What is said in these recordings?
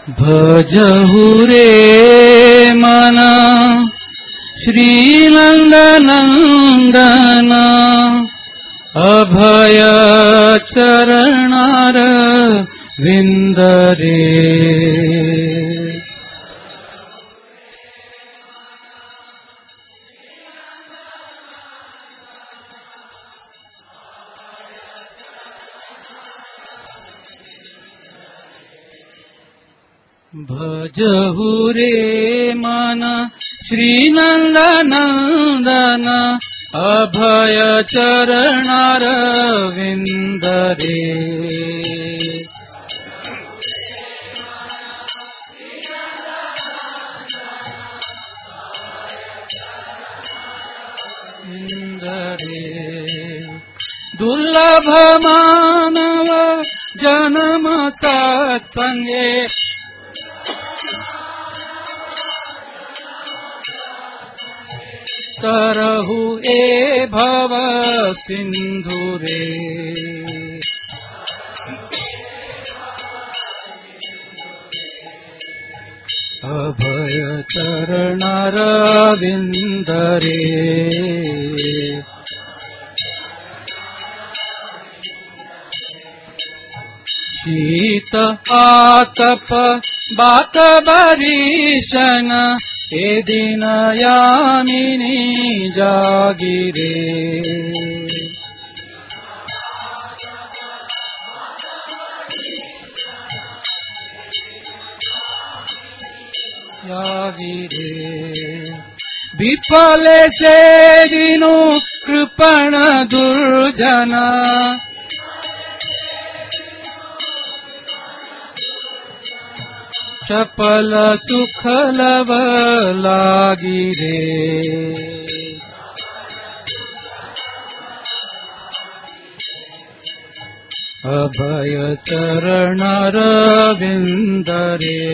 भजहु रे मन श्रीनंदनंदन अभय चरणार विंदरे। भजहु रे मन श्रीनंदनंदन अभय चरणार विंदरे। दुर्लभ मानव जन्म सत्संगे तरहु ए भव सिंधुरे। अभय चरणार विंदरे। शीत आतप बात बरीशन ए दिन यामिनी जागिरे। विफल से दिनो कृपण दुर्जना चपल सुख लव लागिरे। अभय चरणार विंदरे।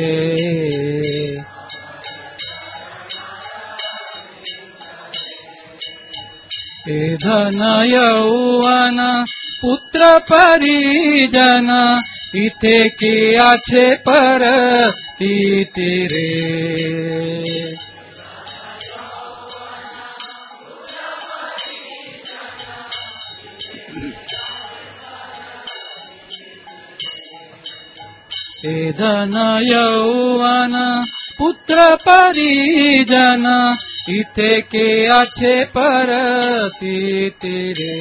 ए धन यौवन पुत्र परिजन इथे कियाचे पर तीतिरे। ए धन यौवन पुत्र परिजन इथे कियाचे पर तीतिरे।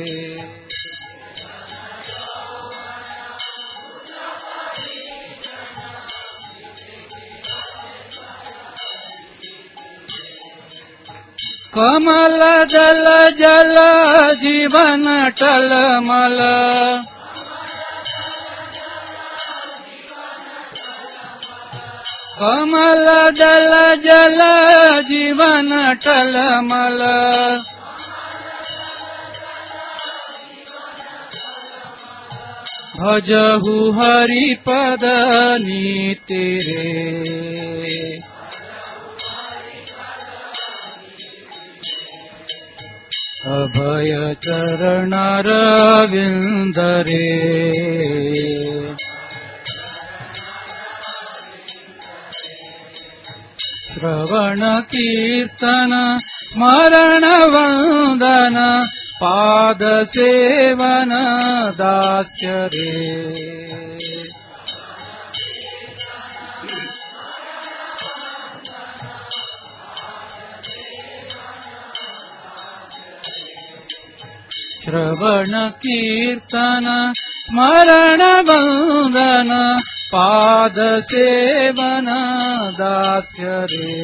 कमल दल जल जीवन टलमल कमल दल जल जीवन टलमल भजहु हरि पद नीतिरे। अभय चरणार विंदरे। श्रवण कीर्तन स्मरण वंदन पाद सेवन दास्य रे। श्रवण कीर्तन स्मरण वंदन पाद सेवन दास्य रे।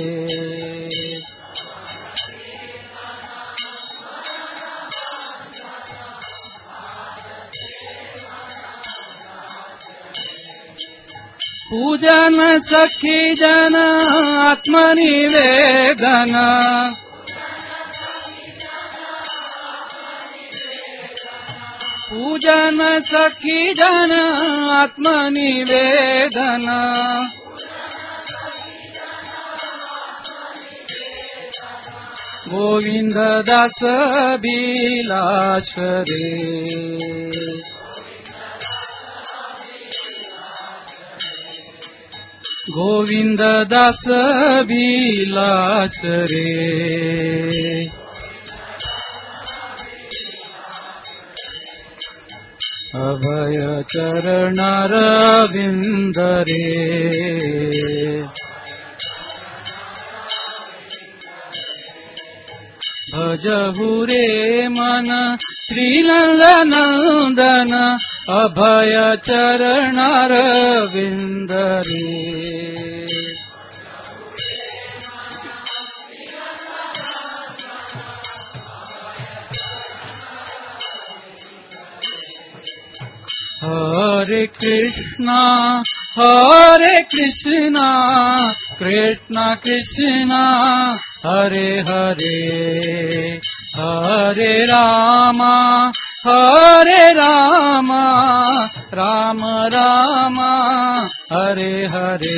पूजन सखी जन आत्मनिवेदन पूजन सखी जन आत्मनिवेदन गोविंद दास बिलास रे। गोविंद दास विलास रे अभय चरणारविंद रे भजहु रे मन श्रीनंदनंदन अभय चरणारविंद रे हरे कृष्णा कृष्णा कृष्णा हरे हरे हरे रामा राम राम हरे हरे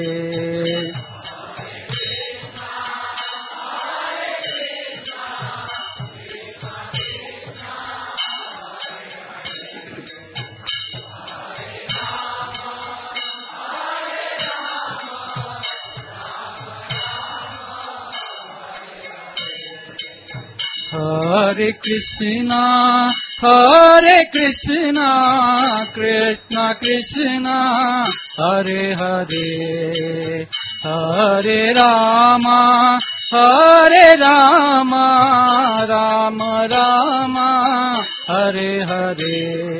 हरे कृष्णा कृष्णा कृष्णा हरे हरे हरे रामा राम राम हरे हरे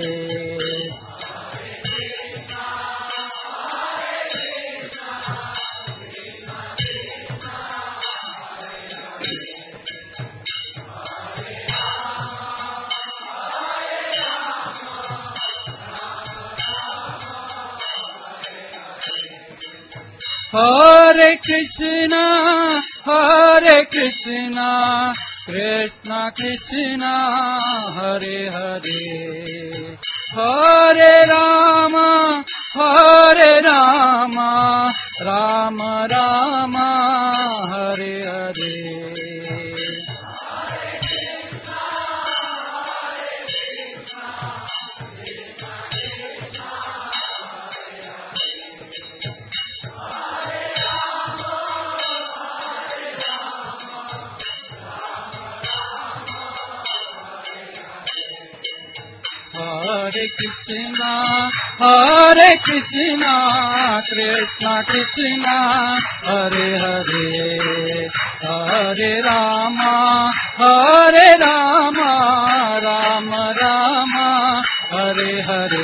हरे कृष्णा कृष्णा कृष्णा हरे हरे हरे राम राम राम हरे हरे हरे कृष्णा कृष्णा कृष्णा हरे हरे हरे राम राम राम हरे हरे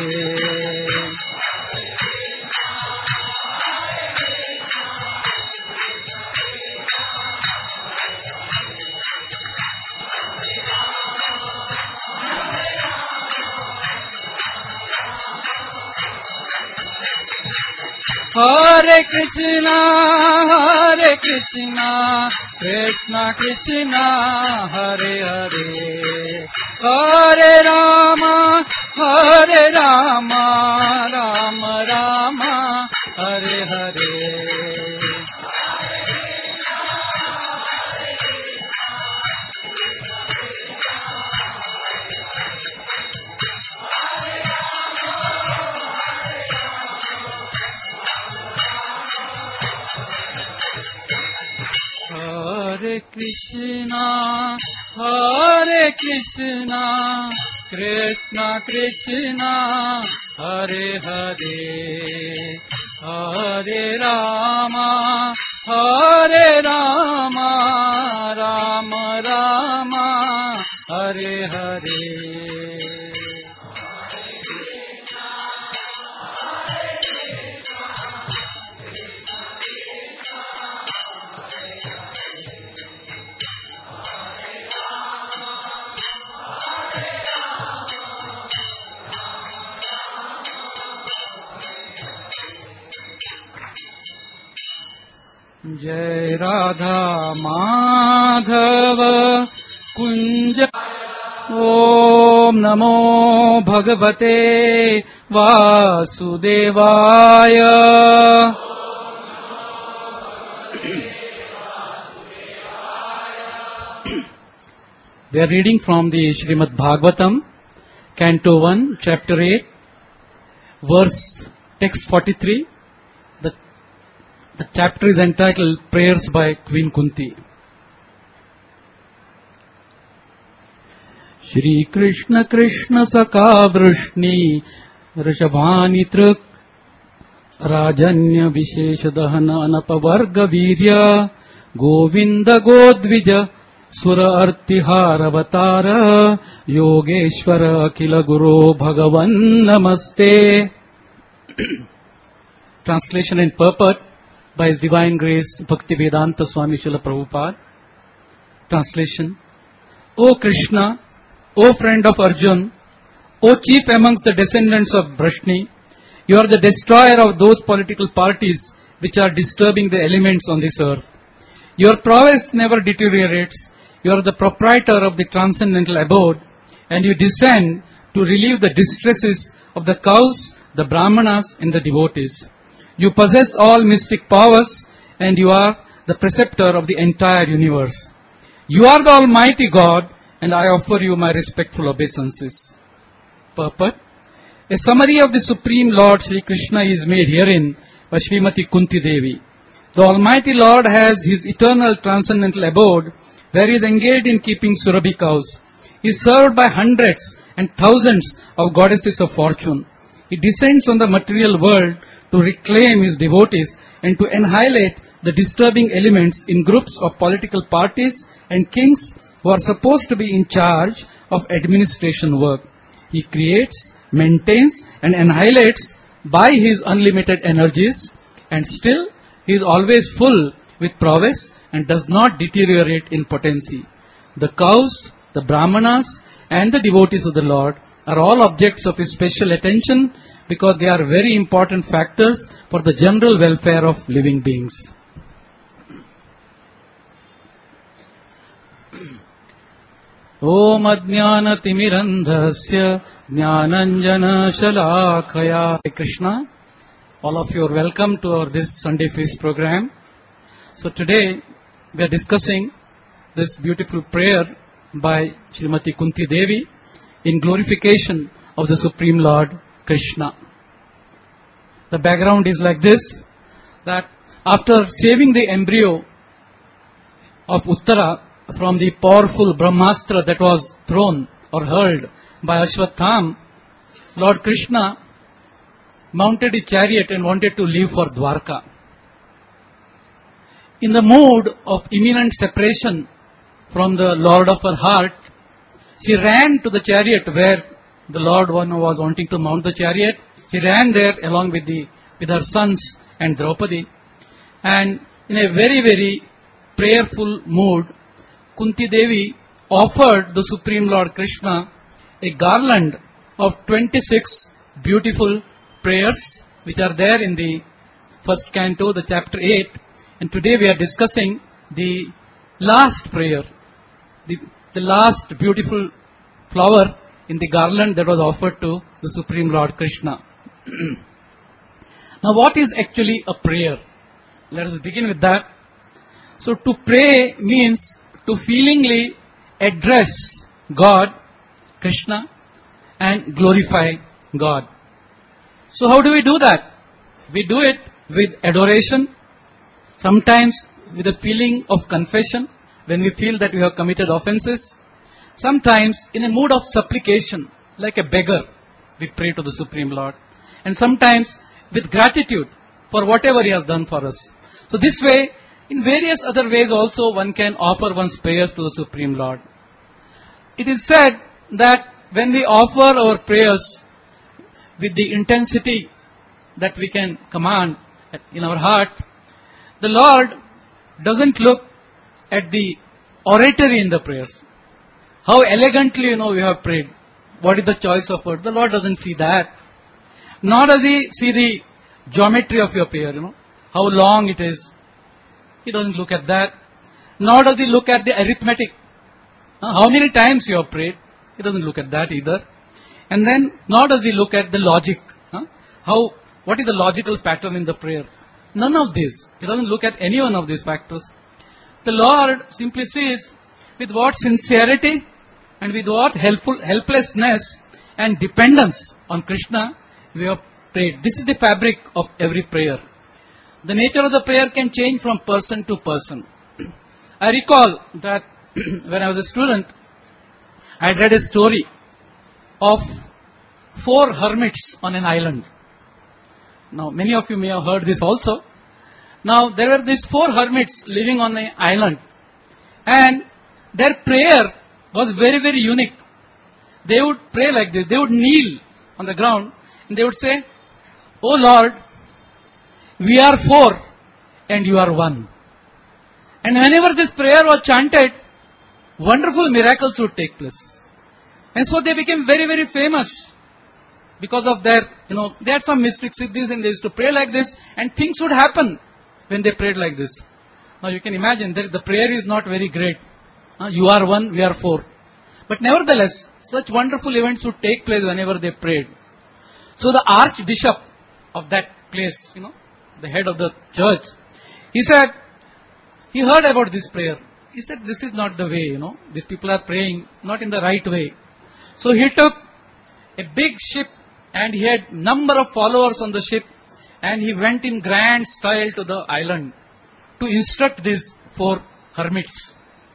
हरे कृष्णा कृष्णा कृष्णा हरे हरे हरे राम राम राम हरे हरे हरे कृष्णा कृष्णा कृष्णा हरे हरे हरे राम राम राम हरे हरे जय राधा माधव कुंज ओम नमो भगवते वासुदेवाय We are reading from the Srimad Bhagavatam, Canto 1, Chapter 8, verse text 43. The chapter is entitled Prayers by Queen Kunti. Shri Krishna Krishna Saka Vrishni Rishabhani Truk Rajanya Visheshadahana Anapavarga Virya Govinda Godvija Sura Artihara Avatara Yogeshwara Akila Guru Bhagavan Namaste. Translation and purport by His Divine Grace Bhaktivedanta Swami Srila Prabhupada. Translation. O Krishna, O friend of Arjun, O chief amongst the descendants of Vrishni, you are the destroyer of those political parties which are disturbing the elements on this earth. Your prowess never deteriorates. You are the proprietor of the transcendental abode, and you descend to relieve the distresses of the cows, the brahmanas, and the devotees. You possess all mystic powers, and you are the preceptor of the entire universe. You are the Almighty God, and I offer you my respectful obeisances. Purport. A summary of the Supreme Lord Sri Krishna is made herein by Srimati Kunti Devi. The Almighty Lord has His eternal transcendental abode, where He is engaged in keeping Surabhi cows. He is served by hundreds and thousands of goddesses of fortune. He descends on the material world to reclaim His devotees and to annihilate the disturbing elements in groups of political parties and kings who are supposed to be in charge of administration work. He creates, maintains, and annihilates by His unlimited energies, and still He is always full with prowess and does not deteriorate in potency. The cows, the brahmanas, and the devotees of the Lord are all objects of His special attention because they are very important factors for the general welfare of living beings. Om Ajnana Timirandhasya Jnananjana Shalakaya. Krishna, all of you are welcome to this Sunday Feast program. So today we are discussing this beautiful prayer by Srimati Kunti Devi in glorification of the Supreme Lord Krishna. The background is like this, that after saving the embryo of Uttara from the powerful Brahmastra that was thrown or hurled by Ashwatham, Lord Krishna mounted a chariot and wanted to leave for Dwarka. In the mood of imminent separation from the Lord of her heart, she ran to the chariot where the Lord was wanting to mount the chariot. She ran there along with her sons and Draupadi. And in a very, very prayerful mood, Kunti Devi offered the Supreme Lord Krishna a garland of 26 beautiful prayers which are there in the first canto, the chapter 8. And today we are discussing the last prayer, the last beautiful flower in the garland that was offered to the Supreme Lord Krishna. Now what is actually a prayer? Let us begin with that. So to pray means to feelingly address God, Krishna, and glorify God. So how do we do that? We do it with adoration, sometimes with a feeling of confession when we feel that we have committed offenses, sometimes in a mood of supplication, like a beggar, we pray to the Supreme Lord, and sometimes with gratitude for whatever He has done for us. So this way, in various other ways also, one can offer one's prayers to the Supreme Lord. It is said that when we offer our prayers with the intensity that we can command in our heart, the Lord doesn't look at the oratory in the prayers. How elegantly, we have prayed. What is the choice of word? The Lord doesn't see that. Nor does He see the geometry of your prayer, how long it is. He doesn't look at that. Nor does He look at the arithmetic. How many times you have prayed. He doesn't look at that either. And then, nor does He look at the logic. What is the logical pattern in the prayer? None of this. He doesn't look at any one of these factors. The Lord simply sees with what sincerity and with what helplessness and dependence on Krishna we have prayed. This is the fabric of every prayer. the nature of the prayer can change from person to person. I recall that when I was a student, I had read a story of 4 hermits on an island. Now, many of you may have heard this also. Now, there were these 4 hermits living on an island, and their prayer was very, very unique. They would pray like this. They would kneel on the ground, and they would say, "Oh Lord, we are 4 and you are 1. And whenever this prayer was chanted, wonderful miracles would take place. And so they became very, very famous because of their, they had some mystic siddhis and they used to pray like this, and things would happen when they prayed like this. Now you can imagine that the prayer is not very great. You are 1, we are 4. But nevertheless, such wonderful events would take place whenever they prayed. So the archbishop of that place, the head of the church, he said, he heard about this prayer. He said, this is not the way, these people are praying not in the right way. So he took a big ship and he had number of followers on the ship, and he went in grand style to the island to instruct these 4 hermits.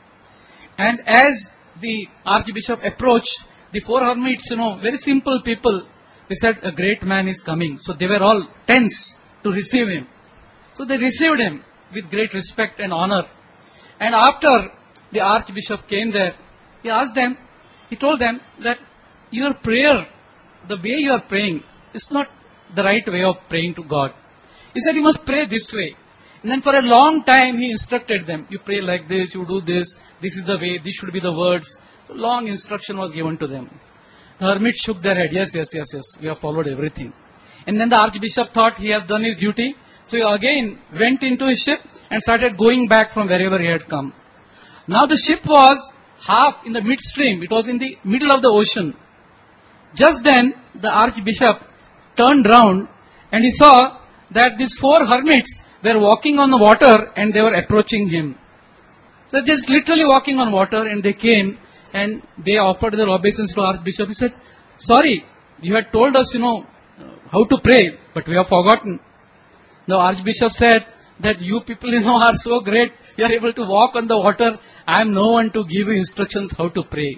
And as the archbishop approached, the 4 hermits, very simple people, they said, a great man is coming. So they were all tense to receive him. So they received him with great respect and honor. And after the archbishop came there, he asked them, he told them that your prayer, the way you are praying, is not the right way of praying to God. He said, you must pray this way. And then for a long time he instructed them, you pray like this, you do this is the way, this should be the words. So long instruction was given to them. The hermits shook their head, yes, we have followed everything. And then the archbishop thought he has done his duty. So he again went into his ship and started going back from wherever he had come. Now the ship was half in the midstream. It was in the middle of the ocean. Just then the archbishop turned round and he saw that these 4 hermits were walking on the water and they were approaching him. So just literally walking on water, and they came and they offered their obeisance to archbishop. He said, sorry, you had told us, how to pray, but we have forgotten. The archbishop said that you people, are so great. You are able to walk on the water. I am no one to give you instructions how to pray.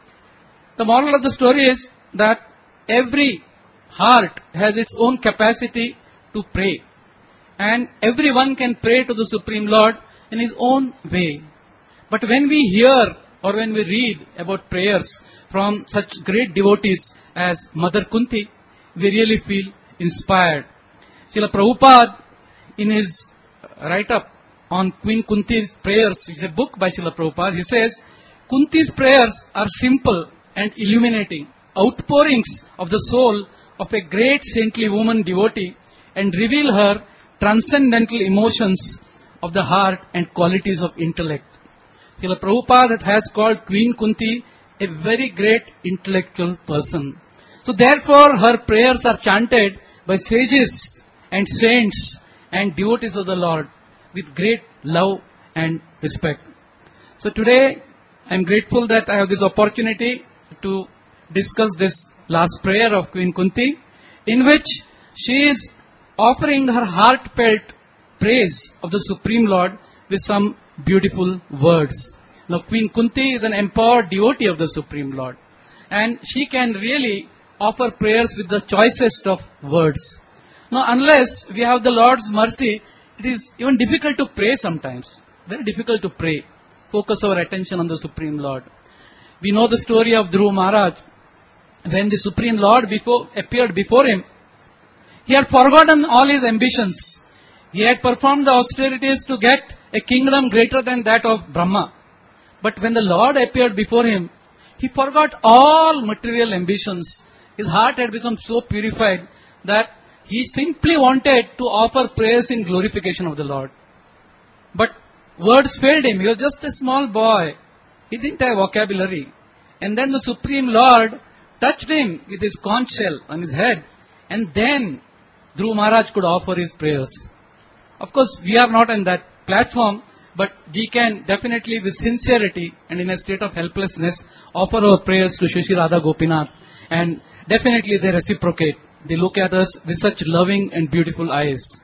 The moral of the story is that every heart has its own capacity to pray. And everyone can pray to the Supreme Lord in his own way. But when we hear or when we read about prayers from such great devotees as Mother Kunti, we really feel inspired. Srila Prabhupada, in his write-up on Queen Kunti's prayers, which is a book by Srila Prabhupada, he says, Kunti's prayers are simple and illuminating, outpourings of the soul of a great saintly woman devotee, and reveal her transcendental emotions of the heart and qualities of intellect. Srila Prabhupada has called Queen Kunti a very great intellectual person. So therefore her prayers are chanted by sages and saints and devotees of the Lord with great love and respect. So today I am grateful that I have this opportunity to discuss this last prayer of Queen Kunti, in which she is offering her heartfelt praise of the Supreme Lord with some beautiful words. Now Queen Kunti is an empowered devotee of the Supreme Lord, and she can really offer prayers with the choicest of words. Now unless we have the Lord's mercy, it is even difficult to pray sometimes. Very difficult to pray. Focus our attention on the Supreme Lord. We know the story of Dhruva Maharaj. When the Supreme Lord appeared before him, he had forgotten all his ambitions. He had performed the austerities to get a kingdom greater than that of Brahma. But when the Lord appeared before him, he forgot all material ambitions. His heart had become so purified that he simply wanted to offer praise in glorification of the Lord. But words failed him. He was just a small boy. He didn't have vocabulary. And then the Supreme Lord touched him with his conch shell on his head. And then Dhruva Maharaj could offer his prayers. Of course, we are not on that platform, but we can definitely with sincerity and in a state of helplessness offer our prayers to Shri Radha Gopinath. And definitely they reciprocate. They look at us with such loving and beautiful eyes.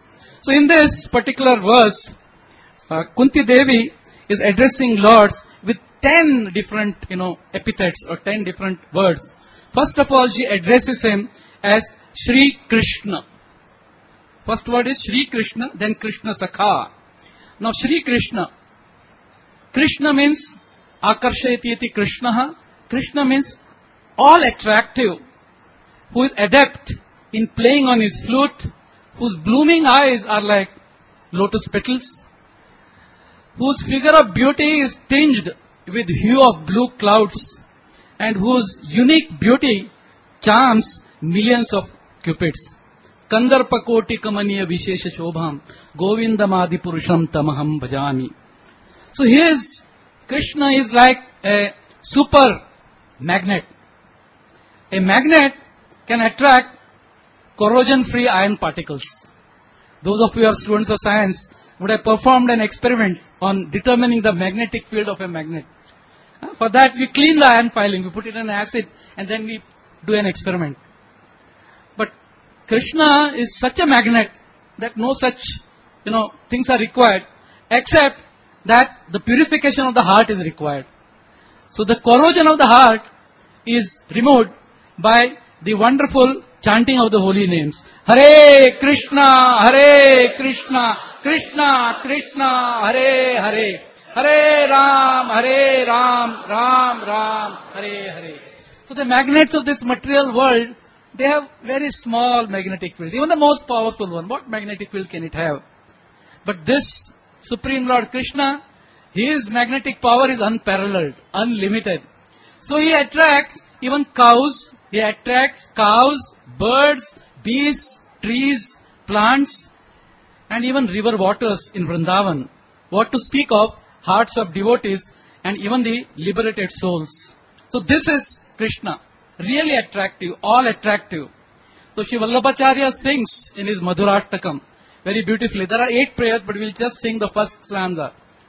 So in this particular verse, Kunti Devi is addressing Lords with 10 different, epithets or 10 different words. First of all, she addresses him as Shri Krishna. First word is Shri Krishna, then Krishna Sakha. Now Shri Krishna. Krishna means Akarshayati iti Krishna. Krishna means all attractive, who is adept in playing on his flute, whose blooming eyes are like lotus petals, whose figure of beauty is tinged with hue of blue clouds, and whose unique beauty charms millions of cupids. Kandarpa koti kamaniya vishesha shobham govindamadi purusham tamaham bhajami. So here's Krishna is like a super magnet. A magnet can attract corrosion-free iron particles. Those of you who are students of science would have performed an experiment on determining the magnetic field of a magnet. For that, we clean the iron filing, we put it in acid, and then we do an experiment. But Krishna is such a magnet that no such, things are required, except that the purification of the heart is required. So the corrosion of the heart is removed by the wonderful chanting of the holy names. Hare Krishna, Krishna Krishna, Hare Hare. Hare Ram, Ram Ram, Hare Hare. So the magnets of this material world, they have very small magnetic field. Even the most powerful one, what magnetic field can it have? But this Supreme Lord Krishna, his magnetic power is unparalleled, unlimited. So he attracts even cows, birds, bees, trees, plants, and even river waters in Vrindavan. What to speak of hearts of devotees and even the liberated souls. So this is Krishna, really attractive, all attractive. So Shri Vallabhacharya sings in his Madhurashtakam very beautifully. There are 8 prayers, but we'll just sing the first stanza.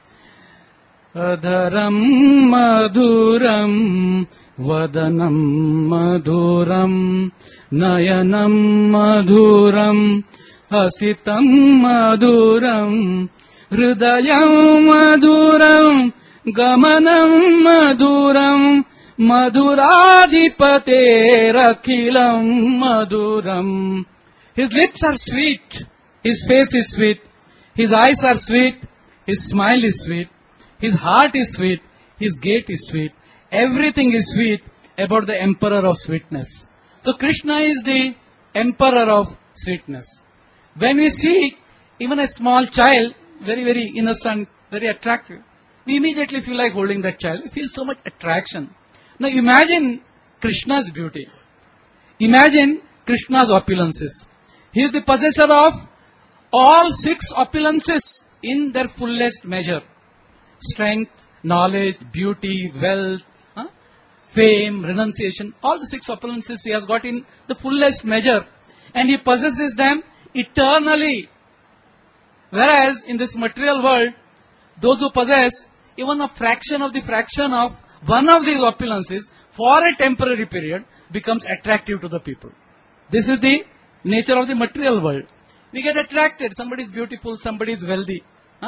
Adharam madhuram vadanam madhuram nayanam madhuram hasitam madhuram hridayam madhuram gamanam madhuram madhuradhipaterakhilam madhuram. His lips are sweet, his face is sweet, his eyes are sweet, his smile is sweet, his heart is sweet, his gait is sweet. Everything is sweet about the emperor of sweetness. So Krishna is the emperor of sweetness. When we see even a small child, very, very innocent, very attractive, we immediately feel like holding that child. We feel so much attraction. Now imagine Krishna's beauty. Imagine Krishna's opulences. He is the possessor of all 6 opulences in their fullest measure. Strength, knowledge, beauty, wealth, fame, renunciation, all the 6 opulences he has got in the fullest measure. And he possesses them eternally. Whereas in this material world, those who possess even a fraction of one of these opulences for a temporary period becomes attractive to the people. This is the nature of the material world. We get attracted. Somebody is beautiful, somebody is wealthy.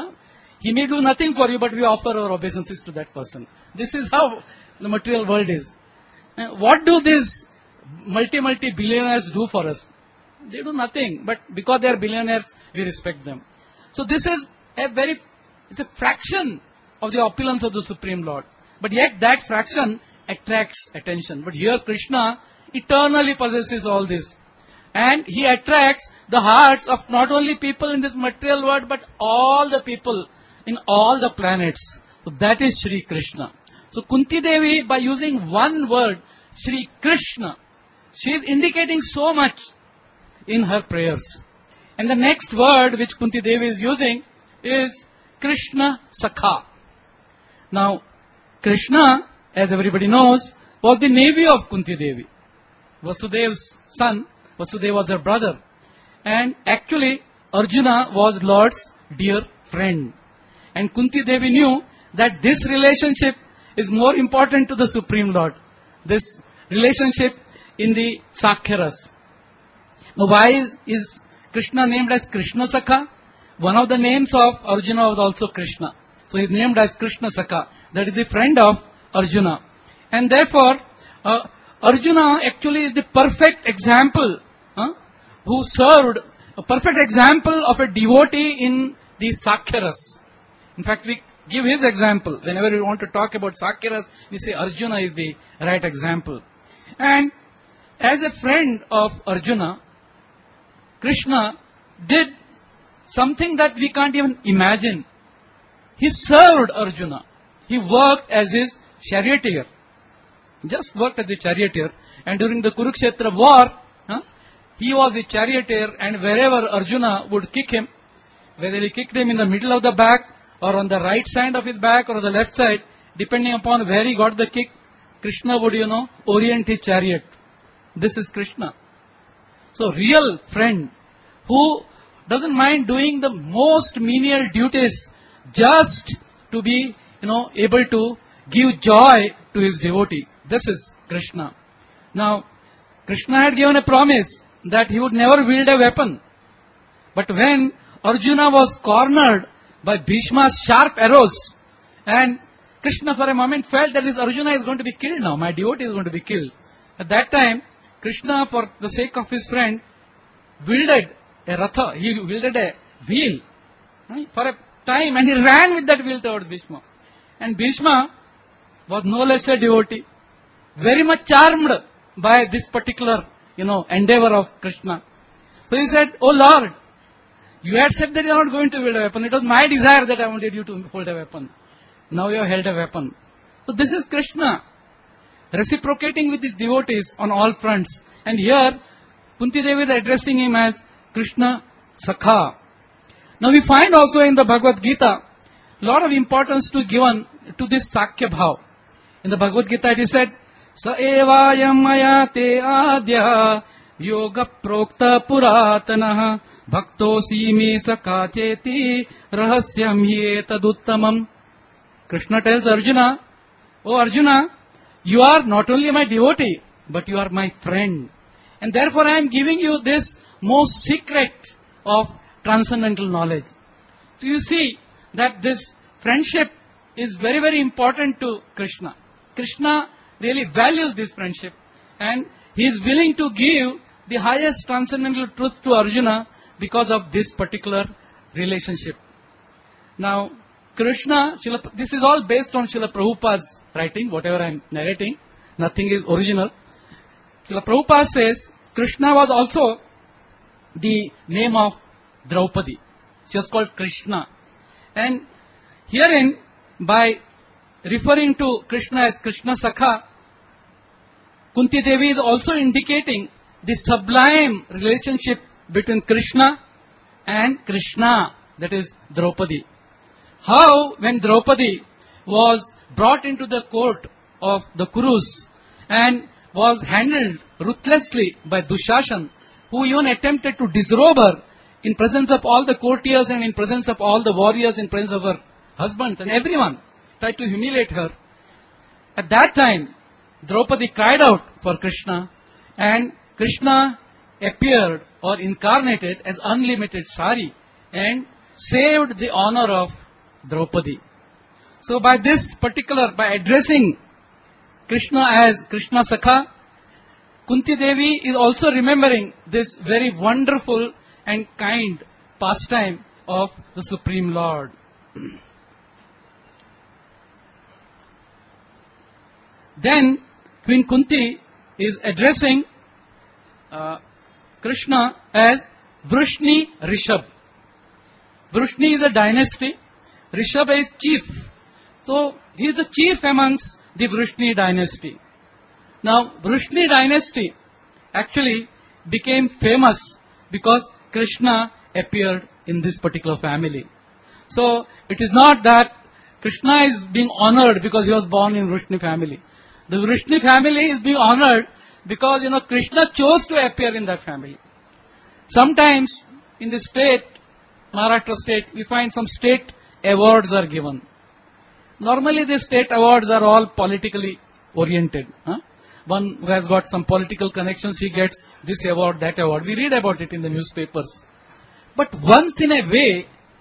He may do nothing for you, but we offer our obeisances to that person. This is how the material world is. What do these multi-billionaires do for us? They do nothing, but because they are billionaires, we respect them. So this is it's a fraction of the opulence of the Supreme Lord. But yet that fraction attracts attention. But here Krishna eternally possesses all this. And he attracts the hearts of not only people in this material world, but all the people in all the planets. So that is Shri Krishna. So Kunti Devi, by using one word, Shri Krishna, she is indicating so much in her prayers. And the next word which Kunti Devi is using is Krishna Sakha. Now, Krishna, as everybody knows, was the nephew of Kunti Devi. Vasudev's son, Vasudeva was her brother. And actually, Arjuna was Lord's dear friend. And Kunti Devi knew that this relationship is more important to the Supreme Lord. This relationship in the Sakhyaras. Now, why is Krishna named as Krishna Sakha? one of the names of Arjuna was also Krishna. So he is named as Krishna Sakha. That is the friend of Arjuna. And therefore, Arjuna actually is the perfect example, who served, a perfect example of a devotee in the Sakyaras. In fact, we give his example. Whenever we want to talk about Sakyaras, we say Arjuna is the right example. And as a friend of Arjuna, Krishna did something that we can't even imagine. He served Arjuna. He worked as his charioteer. Just worked as a charioteer. And during the Kurukshetra war, he was a charioteer, and wherever Arjuna would kick him, whether he kicked him in the middle of the back, or on the right side of his back, or the left side, depending upon where he got the kick, Krishna would, orient his chariot. This is Krishna. So, real friend who doesn't mind doing the most menial duties just to be, able to give joy to his devotee. This is Krishna. Now, Krishna had given a promise that he would never wield a weapon. But when Arjuna was cornered by Bhishma's sharp arrows, and Krishna for a moment felt that this Arjuna is going to be killed now, my devotee is going to be killed. At that time, Krishna, for the sake of his friend, wielded a ratha, he wielded a wheel for a time, and he ran with that wheel towards Bhishma. And Bhishma was no less a devotee, very much charmed by this particular, endeavor of Krishna. So he said, "Oh Lord, you had said that you are not going to wield a weapon. It was my desire that I wanted you to hold a weapon. Now you have held a weapon." So this is Krishna, reciprocating with his devotees on all fronts. And here, Kunti Devi is addressing him as Krishna Sakha. Now we find also in the Bhagavad Gita, a lot of importance to given to this Sakya Bhav. In the Bhagavad Gita it is said, "Sa evayam maya te adya yoga prokta puratanaha bhaktosi me sakha cheti rahasyam hi etaduttamam." Krishna tells Arjuna, "Oh Arjuna, you are not only my devotee, but you are my friend. And therefore I am giving you this most secret of transcendental knowledge." So you see that this friendship is very, very important to Krishna. Krishna really values this friendship, and he is willing to give the highest transcendental truth to Arjuna because of this particular relationship. Now, Krishna, this is all based on Srila Prabhupada's writing, whatever I am narrating, nothing is original. Srila Prabhupada says, Krishna was also the name of Draupadi. She was called Krishna. And herein, by referring to Krishna as Krishna Sakha, Kunti Devi is also indicating the sublime relationship between Krishna and Krishna, that is Draupadi. How, when Draupadi was brought into the court of the Kurus and was handled ruthlessly by Dushasan, who even attempted to disrobe her in presence of all the courtiers and in presence of all the warriors, in presence of her husbands and everyone, tried to humiliate her. At that time, Draupadi cried out for Krishna, and Krishna appeared or incarnated as unlimited sari and saved the honor of Draupadi. So by addressing Krishna as Krishna Sakha, Kunti Devi is also remembering this very wonderful and kind pastime of the Supreme Lord. Then Queen Kunti is addressing Krishna as Vrishni Rishab. Vrishni is a dynasty, Rishab is chief. So he is the chief amongst the Vrishni dynasty. Now Vrishni dynasty actually became famous because Krishna appeared in this particular family. So it is not that Krishna is being honored because he was born in Vrishni family. The Vrishni family is being honored because, Krishna chose to appear in that family. Sometimes in the state, Maharashtra state, we find some state awards are given. Normally the state awards are all politically oriented. One who has got some political connections, he gets this award, that award. We read about it in the newspapers. But once in a way,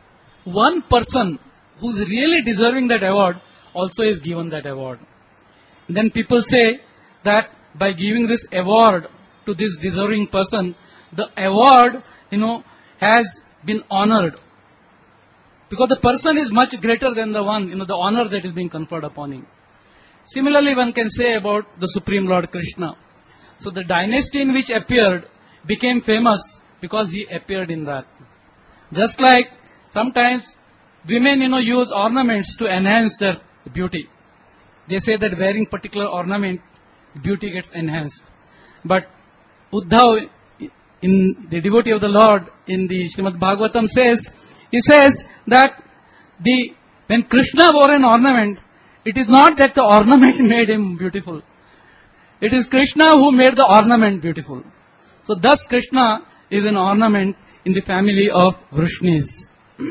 one person who's really deserving that award also is given that award. And then people say that by giving this award to this deserving person, the award, has been honored. Because the person is much greater than the one, the honor that is being conferred upon him. Similarly, one can say about the Supreme Lord Krishna. So the dynasty in which appeared became famous because he appeared in that. Just like sometimes women, use ornaments to enhance their beauty. They say that wearing particular ornament, beauty gets enhanced. But Uddhav, in the devotee of the Lord, in the Srimad Bhagavatam he says that when Krishna wore an ornament, it is not that the ornament made him beautiful. It is Krishna who made the ornament beautiful. So thus Krishna is an ornament in the family of Vrishnis.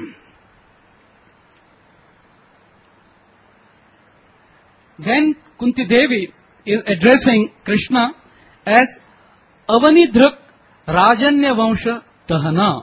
Then Kunti Devi is addressing Krishna as Avanidhruk Rajanya Vansha Dahana.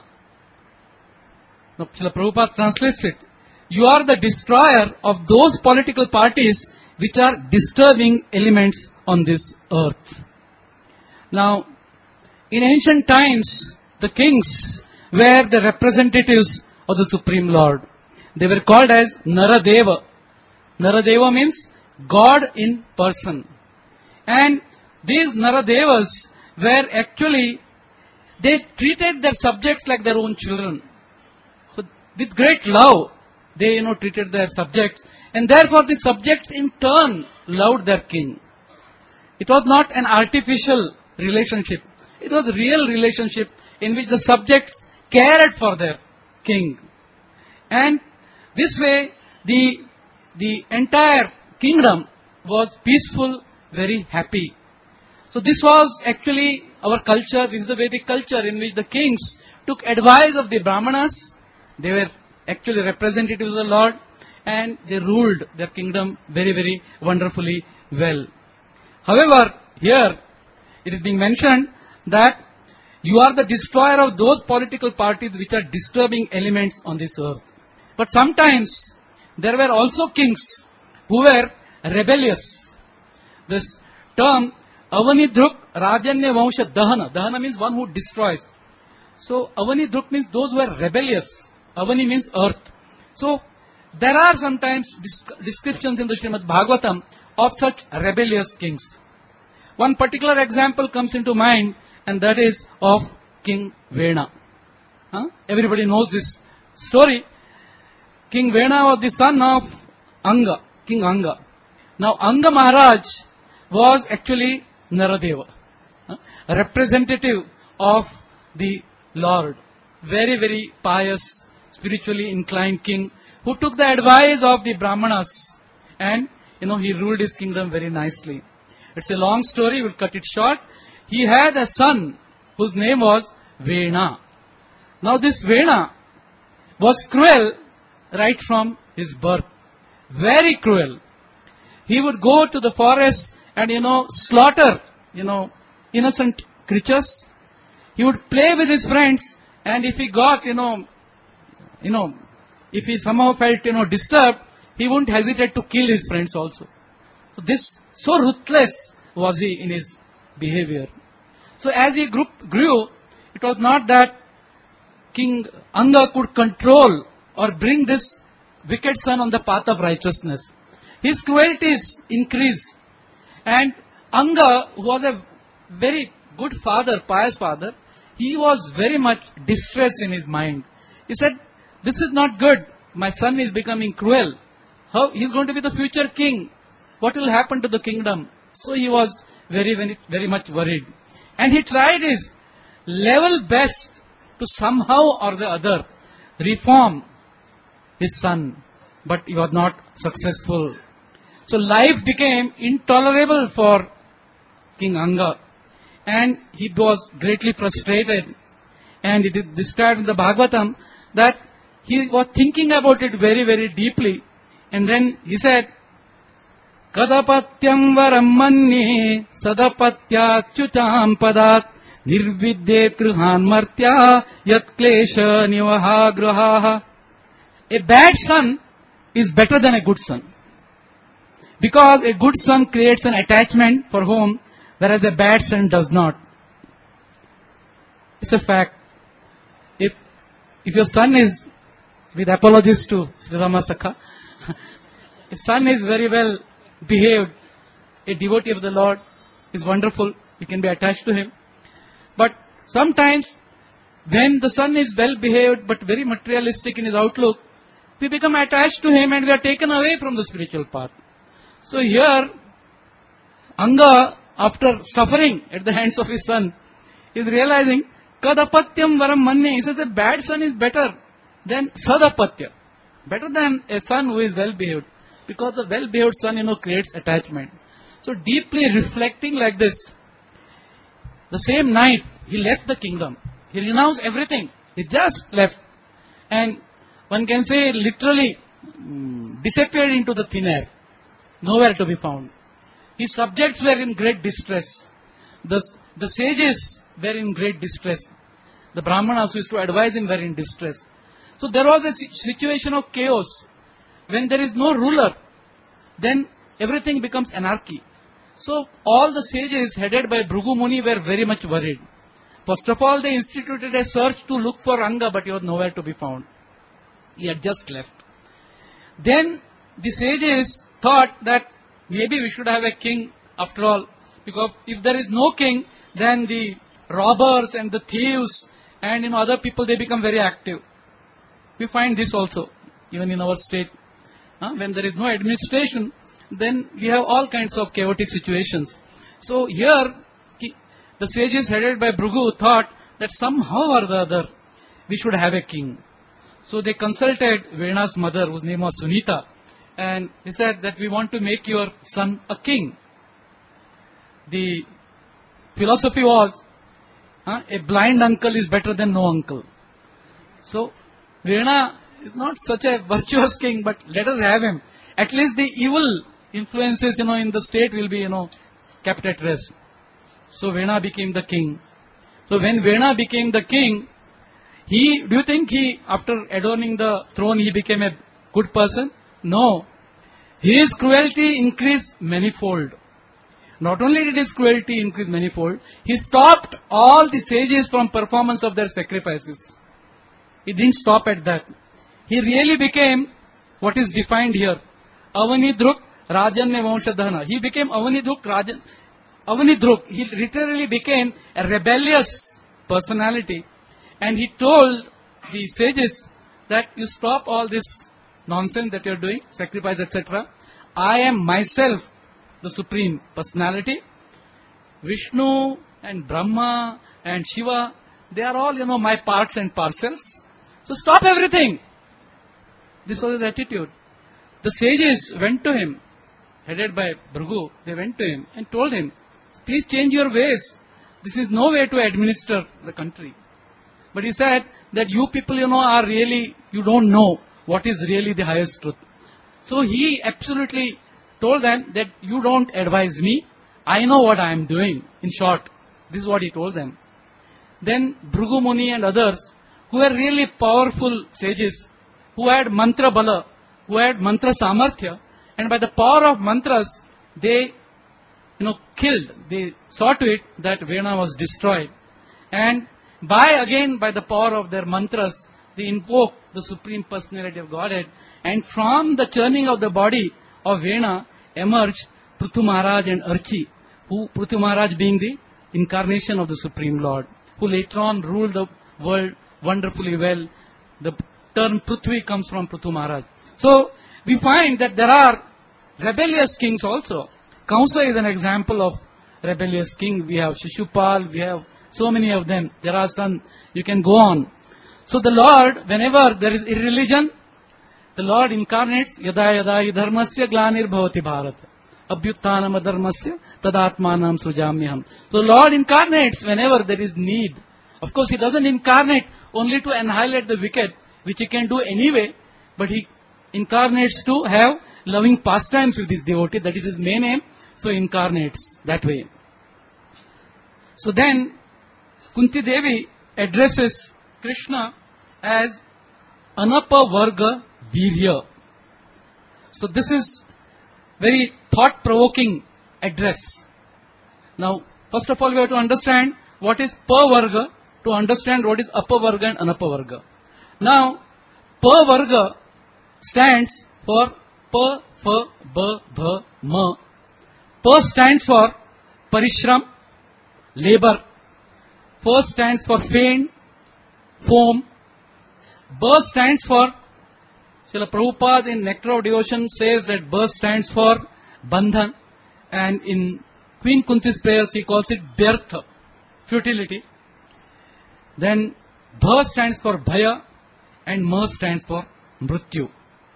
Now, Srila Prabhupada translates it. You are the destroyer of those political parties which are disturbing elements on this earth. Now, in ancient times, the kings were the representatives of the Supreme Lord. They were called as Naradeva. Naradeva means God in person. And these Naradevas were actually, they treated their subjects like their own children. So with great love, they treated their subjects, and therefore the subjects in turn loved their king. It was not an artificial relationship. It was a real relationship in which the subjects cared for their king. And this way, the entire kingdom was peaceful, very happy. So this was actually our culture. This is the Vedic culture in which the kings took advice of the Brahmanas. They were actually representatives of the Lord, and they ruled their kingdom very, very wonderfully well. However, here it is being mentioned that you are the destroyer of those political parties which are disturbing elements on this earth. But sometimes there were also kings who were rebellious. This term, Avanidhruk Rajanya Vansha Dahana. Dahana means one who destroys. So Avanidhruk means those who are rebellious. Avani means earth. So there are sometimes descriptions in the Srimad Bhagavatam of such rebellious kings. One particular example comes into mind, and that is of King Vena. Everybody knows this story. King Vena was the son of Anga, King Anga. Now Anga Maharaj was actually Naradeva, a representative of the Lord. Very, very pious, spiritually inclined king who took the advice of the Brahmanas, and he ruled his kingdom very nicely. It's a long story, we'll cut it short. He had a son whose name was Vena. Now this Vena was cruel right from his birth. Very cruel. He would go to the forest and, slaughter, innocent creatures. He would play with his friends, and if he got, if he somehow felt, disturbed, he wouldn't hesitate to kill his friends also. So ruthless was he in his behavior. So as he grew, it was not that King Anga could control or bring this wicked son on the path of righteousness. His cruelties increased. And Anga, who was a very good father, pious father, he was very much distressed in his mind. He said, this is not good. My son is becoming cruel. How he's going to be the future king? What will happen to the kingdom? So he was very, very, very much worried. And he tried his level best to somehow or the other reform his son. But he was not successful. So life became intolerable for King Anga. And he was greatly frustrated. And it is described in the Bhagavatam that he was thinking about it very, very deeply. And then he said, Kadapatyam varam manni sadapatyachutam padat nirvidye truhan martya yat klesha nivaha grahaha. a bad son is better than a good son. Because a good son creates an attachment for home, whereas a bad son does not. It's a fact. If your son is, with apologies to Sri Rama Sakha, if son is very well behaved, a devotee of the Lord, is wonderful, we can be attached to him. But sometimes, when the son is well behaved but very materialistic in his outlook, we become attached to him and we are taken away from the spiritual path. So here, Anga, after suffering at the hands of his son, is realizing, Kadapatyam varam manne. He says a bad son is better than sadapatya. Better than a son who is well behaved. Because the well behaved son, creates attachment. So deeply reflecting like this, the same night, he left the kingdom. He renounced everything. He just left. And one can say literally disappeared into the thin air. Nowhere to be found. His subjects were in great distress. The sages were in great distress. The Brahmanas who used to advise him were in distress. So there was a situation of chaos. When there is no ruler, then everything becomes anarchy. So all the sages headed by Bhrigu Muni were very much worried. First of all, they instituted a search to look for Anga, but he was nowhere to be found. He had just left. Then the sages thought that maybe we should have a king after all. Because if there is no king, then the robbers and the thieves and other people, they become very active. We find this also, even in our state. When there is no administration, then we have all kinds of chaotic situations. So here, the sages headed by Bhrigu thought that somehow or the other, we should have a king. So they consulted Vena's mother, whose name was Sunita, and he said that we want to make your son a king. The philosophy was, a blind uncle is better than no uncle. So Vena is not such a virtuous king, but let us have him. At least the evil influences, in the state will be, kept at rest. So Vena became the king. So when Vena became the king, do you think after adorning the throne, he became a good person? No. His cruelty increased manifold. Not only did his cruelty increase manifold, he stopped all the sages from performance of their sacrifices. He didn't stop at that. He really became what is defined here. Avanidruk Rajanya Vanshadhana. He became Avanidruk Rajan. Avanidruk. He literally became a rebellious personality. And he told the sages that you stop all this nonsense that you are doing, sacrifice, etc. I am myself the supreme personality. Vishnu and Brahma and Shiva, they are all, my parts and parcels. So stop everything. This was his attitude. The sages went to him, headed by Bhrigu. They went to him and told him, please change your ways. This is no way to administer the country. But he said that you people, are really, you don't know what is really the highest truth. So he absolutely told them that you don't advise me. I know what I am doing. In short, this is what he told them. Then Bhrigu Muni and others, who were really powerful sages, who had mantra bala, who had mantra samarthya, and by the power of mantras, they, killed. They saw to it that Vena was destroyed. And by the power of their mantras, they invoked the Supreme Personality of Godhead. And from the churning of the body of Vena emerged Prithu Maharaj and Archi, who Prithu Maharaj being the incarnation of the Supreme Lord, who later on ruled the world wonderfully well. The term Prithvi comes from Prithu Maharaj. So we find that there are rebellious kings also. Kamsa is an example of rebellious king. We have Shishupal, we have so many of them. Jarasan, you can go on. So the Lord, whenever there is irreligion, the Lord incarnates, yada yada idharmasya glanir bhavati bharat. Abhyuttanam adharmasya tadatmanam sujamyaham. So the Lord incarnates whenever there is need. Of course, He doesn't incarnate only to annihilate the wicked, which He can do anyway, but He incarnates to have loving pastimes with His devotee. That is His main aim. So He incarnates that way. So then, Kunti Devi addresses Krishna as Anapa Varga Virya. So this is very thought-provoking address. Now, first of all, we have to understand what is Pa Varga to understand what is Apa Varga and Anapa Varga. Now, Pa Varga stands for Pa, Fa, Ba, Bha, Ma. Pa stands for Parishram, labor. Fa stands for faint, foam. Ba stands for, Srila Prabhupada in Nectar of Devotion says that Ba stands for Bandhan, and in Queen Kunti's prayers he calls it Byartha, futility. Then Bha stands for Bhaya and Ma stands for Mrityu.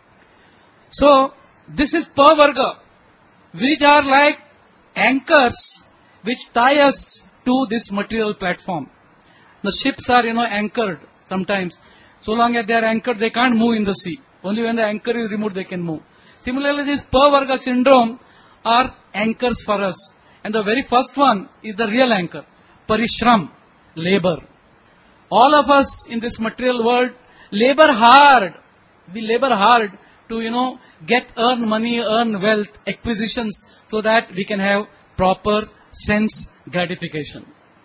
So this is Pa Varga, which are like anchors which tie us to this material platform. The ships are, anchored sometimes. So long as they are anchored, they can't move in the sea. Only when the anchor is removed, they can move. Similarly, this Pa Varga syndrome are anchors for us. And the very first one is the real anchor, Parishram, labor. All of us in this material world labor hard. We labor hard to, earn money, earn wealth, acquisitions, so that we can have proper sense gratification.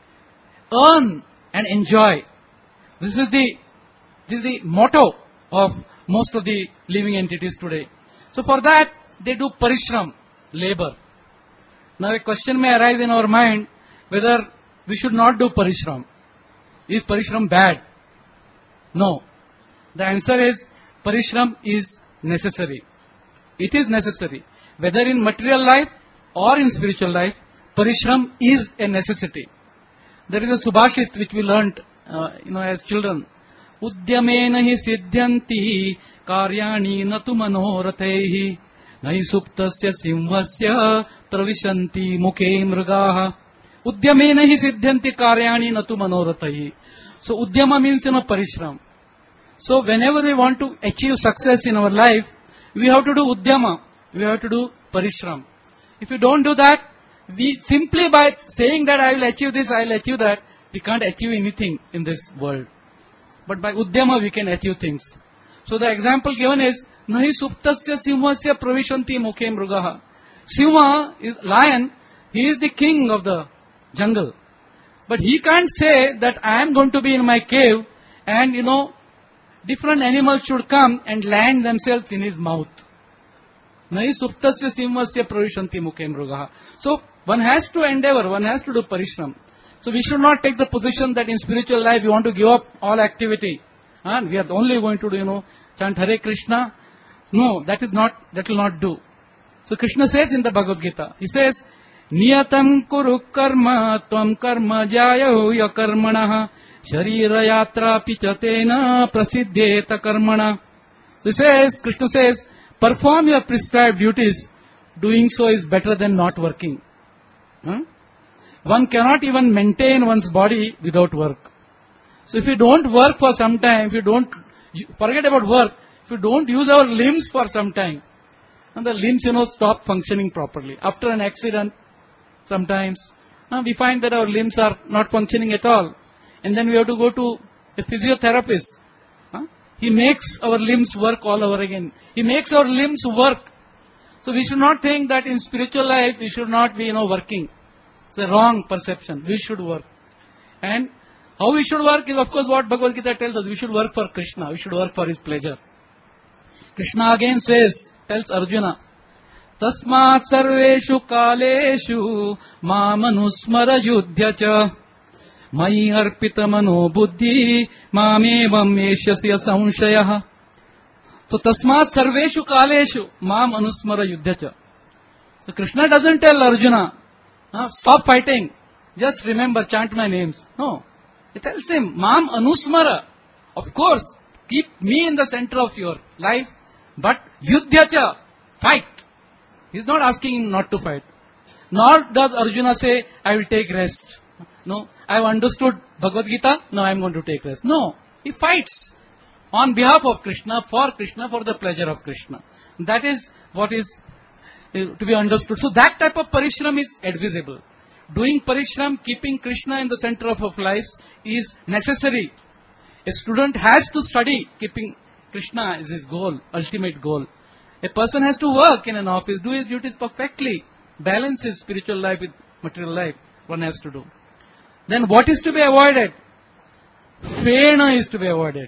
Earn and enjoy. This is the motto of most of the living entities today. So for that, they do parishram, labor. Now a question may arise in our mind whether we should not do parishram. Is parishram bad? No. The answer is parishram is necessary. It is necessary. Whether in material life or in spiritual life, parishram is a necessity. There is a subhashit which we learnt, as children. Udyamena hi siddhyanti karyani natu manoratehi nai suptasya simhasya pravishanti mukhe mrigaha. Udyamena hi siddhyanti karyani natu manoratehi. So udyama means, parishram. So whenever we want to achieve success in our life, we have to do udyama. We have to do parishram. If we don't do that, we simply by saying that I will achieve this, I will achieve that, we can't achieve anything in this world. But by udyama we can achieve things. So the example given is, Nahi suptasya simhasya pravishanti mukhe mrugaha. Simha is lion, he is the king of the jungle. But he can't say that I am going to be in my cave and, different animals should come and land themselves in his mouth. Nahi suptasya simhasya pravishanti mukhe mrugaha. So one has to endeavor, one has to do parishram. So we should not take the position that in spiritual life we want to give up all activity. And we are only going to do, chant Hare Krishna. No, that will not do. So Krishna says in the Bhagavad Gita, he says, Niyatam kuru karma tvam karma jayahu ya karmanaha sharira yatra pichatena prasiddheta karmana. So he says, Krishna says, perform your prescribed duties. Doing so is better than not working. One cannot even maintain one's body without work. So if you don't work for some time, forget about work, if you don't use our limbs for some time, and the limbs, stop functioning properly. After an accident, sometimes, we find that our limbs are not functioning at all. And then we have to go to a physiotherapist. He makes our limbs work all over again. He makes our limbs work. So we should not think that in spiritual life we should not be, working. It's a wrong perception. We should work. And how we should work is, of course, what Bhagavad Gita tells us. We should work for Krishna. We should work for his pleasure. Krishna again tells Arjuna, Tasmat sarveshu kaleshu mamanusmara yudhya cha mai arpita mano buddhi mamevam eshyasya samshayah. So tasmat sarveshu kaleshu mam anusmara yudhya cha. So Krishna doesn't tell Arjuna, stop fighting, just remember, chant my names. No. He tells him, Mam Anusmara. Of course, keep me in the center of your life, but Yudhyacha, fight. He's not asking him not to fight. Nor does Arjuna say, I will take rest. No, I have understood Bhagavad Gita, now I am going to take rest. No, he fights on behalf of Krishna, for the pleasure of Krishna. That is what is to be understood. So that type of parishram is advisable. Doing parishram, keeping Krishna in the center of life is necessary. A student has to study keeping Krishna is his goal, ultimate goal. A person has to work in an office, do his duties perfectly, balance his spiritual life with material life. One has to do. Then what is to be avoided? Fena is to be avoided.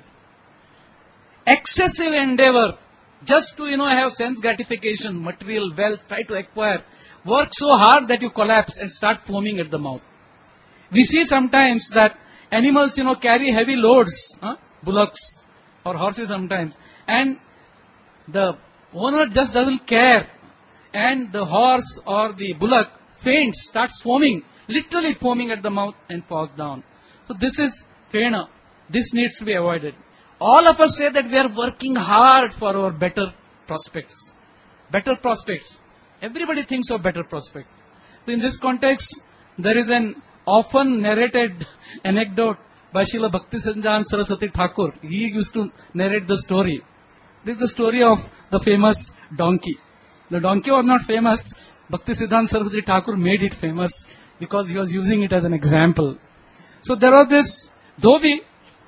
Excessive endeavor, just to, have sense gratification, material wealth, try to acquire. Work so hard that you collapse and start foaming at the mouth. We see sometimes that animals, carry heavy loads, bullocks or horses sometimes, and the owner just doesn't care, and the horse or the bullock faints, starts foaming, literally foaming at the mouth and falls down. So this is fena. This needs to be avoided. All of us say that we are working hard for our better prospects. Better prospects. Everybody thinks of better prospects. So in this context, there is an often narrated anecdote by Srila Bhaktisiddhanta Saraswati Thakur. He used to narrate the story. This is the story of the famous donkey. The donkey was not famous. Bhaktisiddhanta Saraswati Thakur made it famous because he was using it as an example. So there was this Dhobi.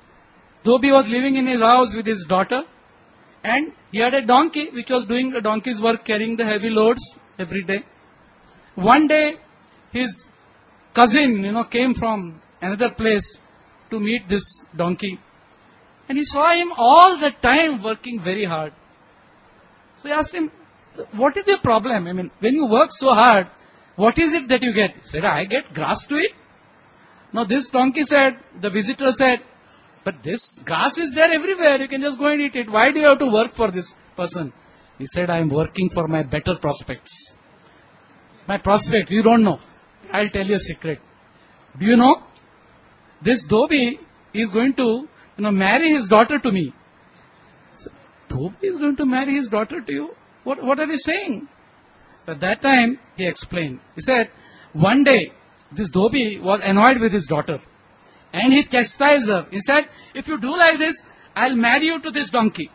Dhobi was living in his house with his daughter, and he had a donkey which was doing a donkey's work, carrying the heavy loads every day. One day, his cousin, came from another place to meet this donkey, and he saw him all the time working very hard. So he asked him, what is your problem? I mean, when you work so hard, what is it that you get? He said, I get grass to eat. Now this donkey said, the visitor said, but this grass is there everywhere. You can just go and eat it. Why do you have to work for this person? He said, I am working for my better prospects. My prospects, you don't know. I'll tell you a secret. Do you know? This Dhobi is going to, marry his daughter to me. So, Dhobi is going to marry his daughter to you? What are you saying? At that time, he explained. He said, one day, this Dhobi was annoyed with his daughter. And he chastised her. He said, if you do like this, I'll marry you to this donkey.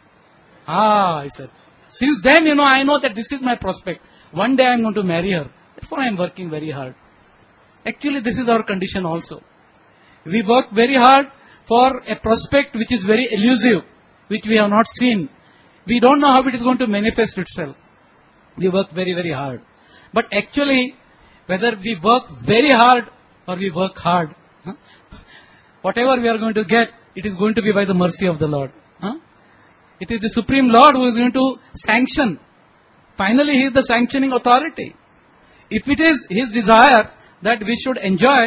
He said, since then, I know that this is my prospect. One day I'm going to marry her. Therefore, I'm working very hard. Actually, this is our condition also. We work very hard for a prospect which is very elusive, which we have not seen. We don't know how it is going to manifest itself. We work very, very hard. But actually, whether we work very hard or we work hard, whatever we are going to get, it is going to be by the mercy of the Lord. It is the Supreme Lord who is going to sanction. Finally, He is the sanctioning authority. If it is His desire that we should enjoy,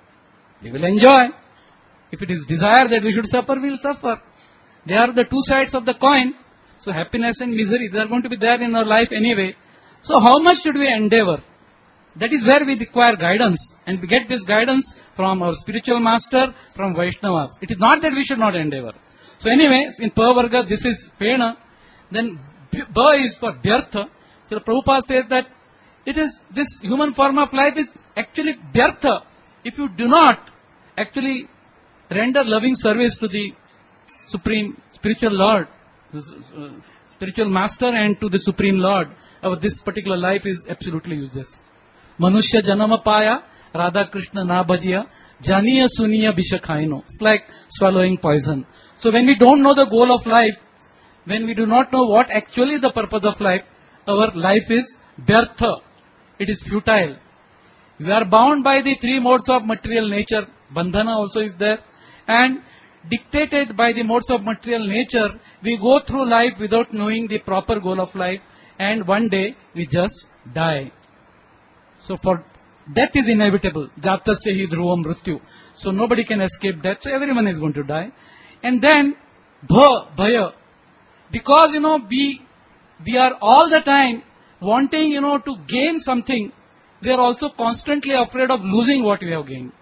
we will enjoy. If it is desire that we should suffer, we will suffer. They are the two sides of the coin. So happiness and misery, they are going to be there in our life anyway. So how much should we endeavor? That is where we require guidance. And we get this guidance from our spiritual master, from Vaishnavas. It is not that we should not endeavor. So anyway, in Pavarga, this is Pena. Then Ba is for Vyartha. So Prabhupada says that it is, this human form of life is actually Vyartha. If you do not actually render loving service to the Supreme Spiritual Lord, the spiritual master and to the Supreme Lord, this particular life is absolutely useless. Manushya janama paya, Radha Krishna na bhajiya, janiya suniya bishakhaino. It's like swallowing poison. So when we don't know the goal of life, when we do not know what actually the purpose of life, our life is vyartha. It is futile. We are bound by the three modes of material nature. Bandhana also is there. And dictated by the modes of material nature, we go through life without knowing the proper goal of life. And one day, we just die. So for death is inevitable. Jatasya hi dhruvam mrityu. So nobody can escape death. So everyone is going to die. And then, bhaya. Because, we are all the time wanting, to gain something. We are also constantly afraid of losing what we have gained.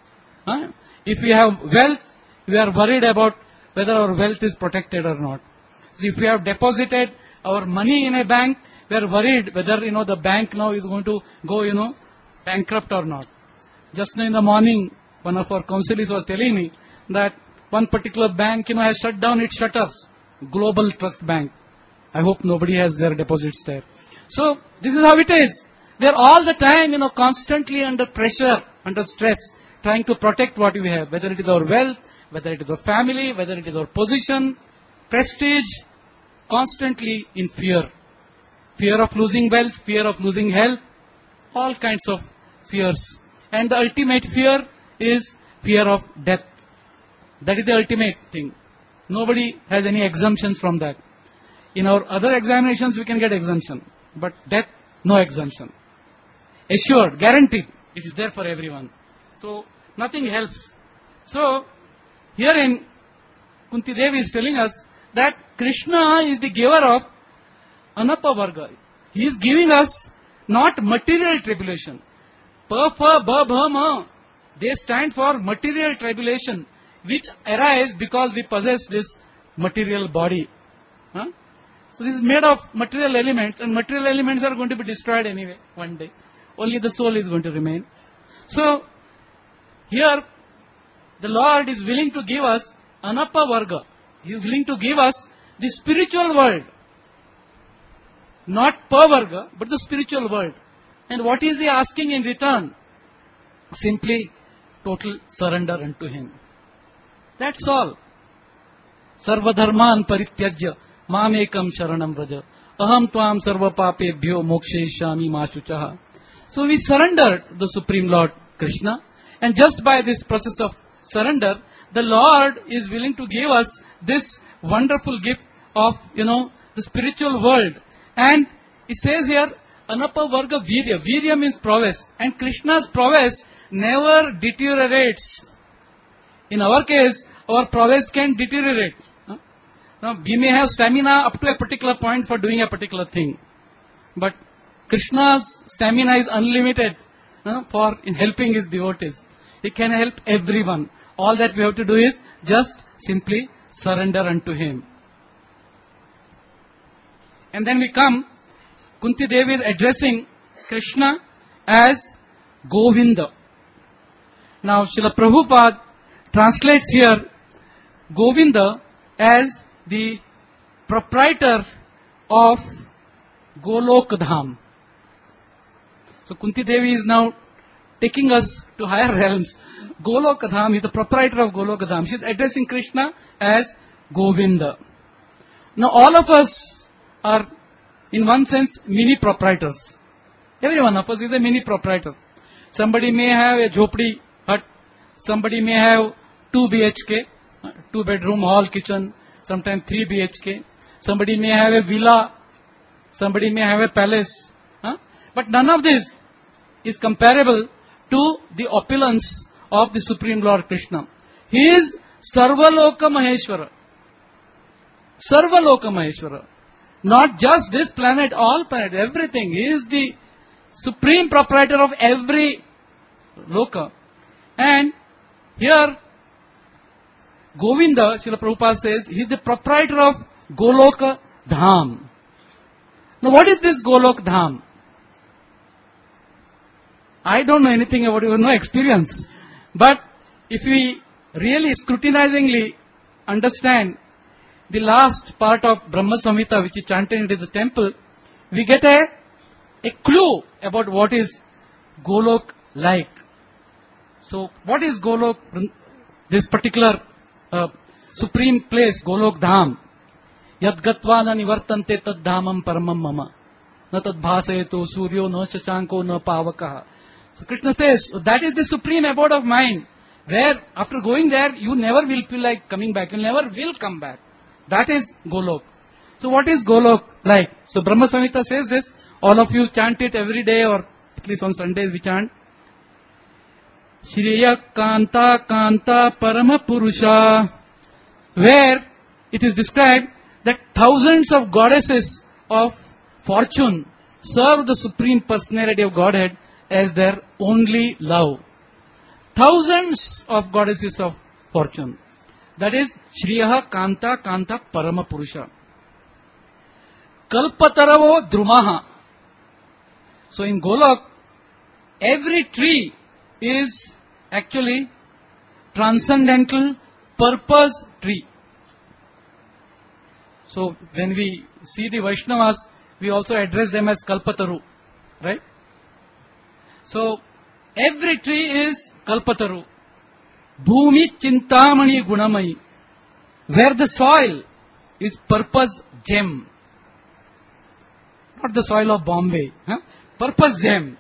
If we have wealth, we are worried about whether our wealth is protected or not. If we have deposited our money in a bank, we are worried whether, the bank now is going to go, bankrupt or not. Just now in the morning, one of our counsellors was telling me that one particular bank, has shut down its shutters. Global Trust Bank. I hope nobody has their deposits there. So, this is how it is. They are all the time, constantly under pressure, under stress, trying to protect what we have, whether it is our wealth, whether it is our family, whether it is our position. prestige, constantly in fear. Fear of losing wealth, fear of losing health, all kinds of fears. And the ultimate fear is fear of death. That is the ultimate thing. Nobody has any exemptions from that. In our other examinations, we can get exemption. But death, no exemption. Assured, guaranteed. It is there for everyone. So, nothing helps. So, herein, Kunti Devi is telling us that Krishna is the giver of Anapa Varga. He is giving us not material tribulation. Pa, fa, ba, bha, ma. They stand for material tribulation, which arise because we possess this material body. Huh? So this is made of material elements, and material elements are going to be destroyed anyway, one day. Only the soul is going to remain. So, here, the Lord is willing to give us Anapa Varga. He is willing to give us the spiritual world. Not Pavarga, but the spiritual world. And what is he asking in return? Simply total surrender unto him. That's all. Sarvadharman parityajya mamekam sharanam vraja aham tvam sarva papebhyo mokshayishami ma shuchaha. So we surrender to the Supreme Lord Krishna, and just by this process of surrender, the Lord is willing to give us this wonderful gift of, the spiritual world. And it says here, Anapa Varga Virya. Virya means prowess. And Krishna's prowess never deteriorates. In our case, our prowess can deteriorate. Now, we may have stamina up to a particular point for doing a particular thing. But Krishna's stamina is unlimited in helping his devotees. He can help everyone. All that we have to do is just simply surrender unto him. And then we come, Kunti Devi is addressing Krishna as Govinda. Now, Srila Prabhupada translates here Govinda as the proprietor of Golok Dham. So Kunti Devi is now taking us to higher realms. Golok Dham is the proprietor of Golok Dham. She is addressing Krishna as Govinda. Now all of us are, in one sense, mini proprietors. Every one of us is a mini proprietor. Somebody may have a jhopdi hut. Somebody may have 2 BHK, 2 bedroom, hall, kitchen, sometimes 3 BHK. Somebody may have a villa. Somebody may have a palace. But none of this is comparable to the opulence of the Supreme Lord Krishna. He is Sarvaloka Maheshwara. Sarvaloka Maheshwara. Not just this planet, all planet, everything. He is the supreme proprietor of every loka. And here, Govinda, Srila Prabhupada says, he is the proprietor of Goloka Dham. Now what is this Golok Dham? I don't know anything about it, no experience. But if we really scrutinizingly understand the last part of Brahma Samhita, which is chanted in the temple, we get a clue about what is Golok like. So, what is Golok, this particular supreme place, Golok Dham? Yad gatva na nivartante tad dhamam paramam mama. Na tad bhasayeto suryo na shashanko na pavakaha. So Krishna says, that is the supreme abode of mine, where after going there, you never will feel like coming back. You never will come back. That is Golok. So what is Golok like? So Brahma Samhita says this. All of you chant it every day, or at least on Sundays we chant. Shriya Kanta Kanta Parama Purusha, where it is described that thousands of goddesses of fortune serve the Supreme Personality of Godhead as their only love. Thousands of goddesses of fortune. That is Shriya Kanta Kanta Parama Purusha. Kalpataravo Drumaha. So in Golok, every tree is actually transcendental purpose tree. So when we see the Vaishnavas, we also address them as Kalpataru, right? So every tree is Kalpataru. Bhumi Chintamani Gunamai, where the soil is purpose gem. Not the soil of Bombay. Purpose gem.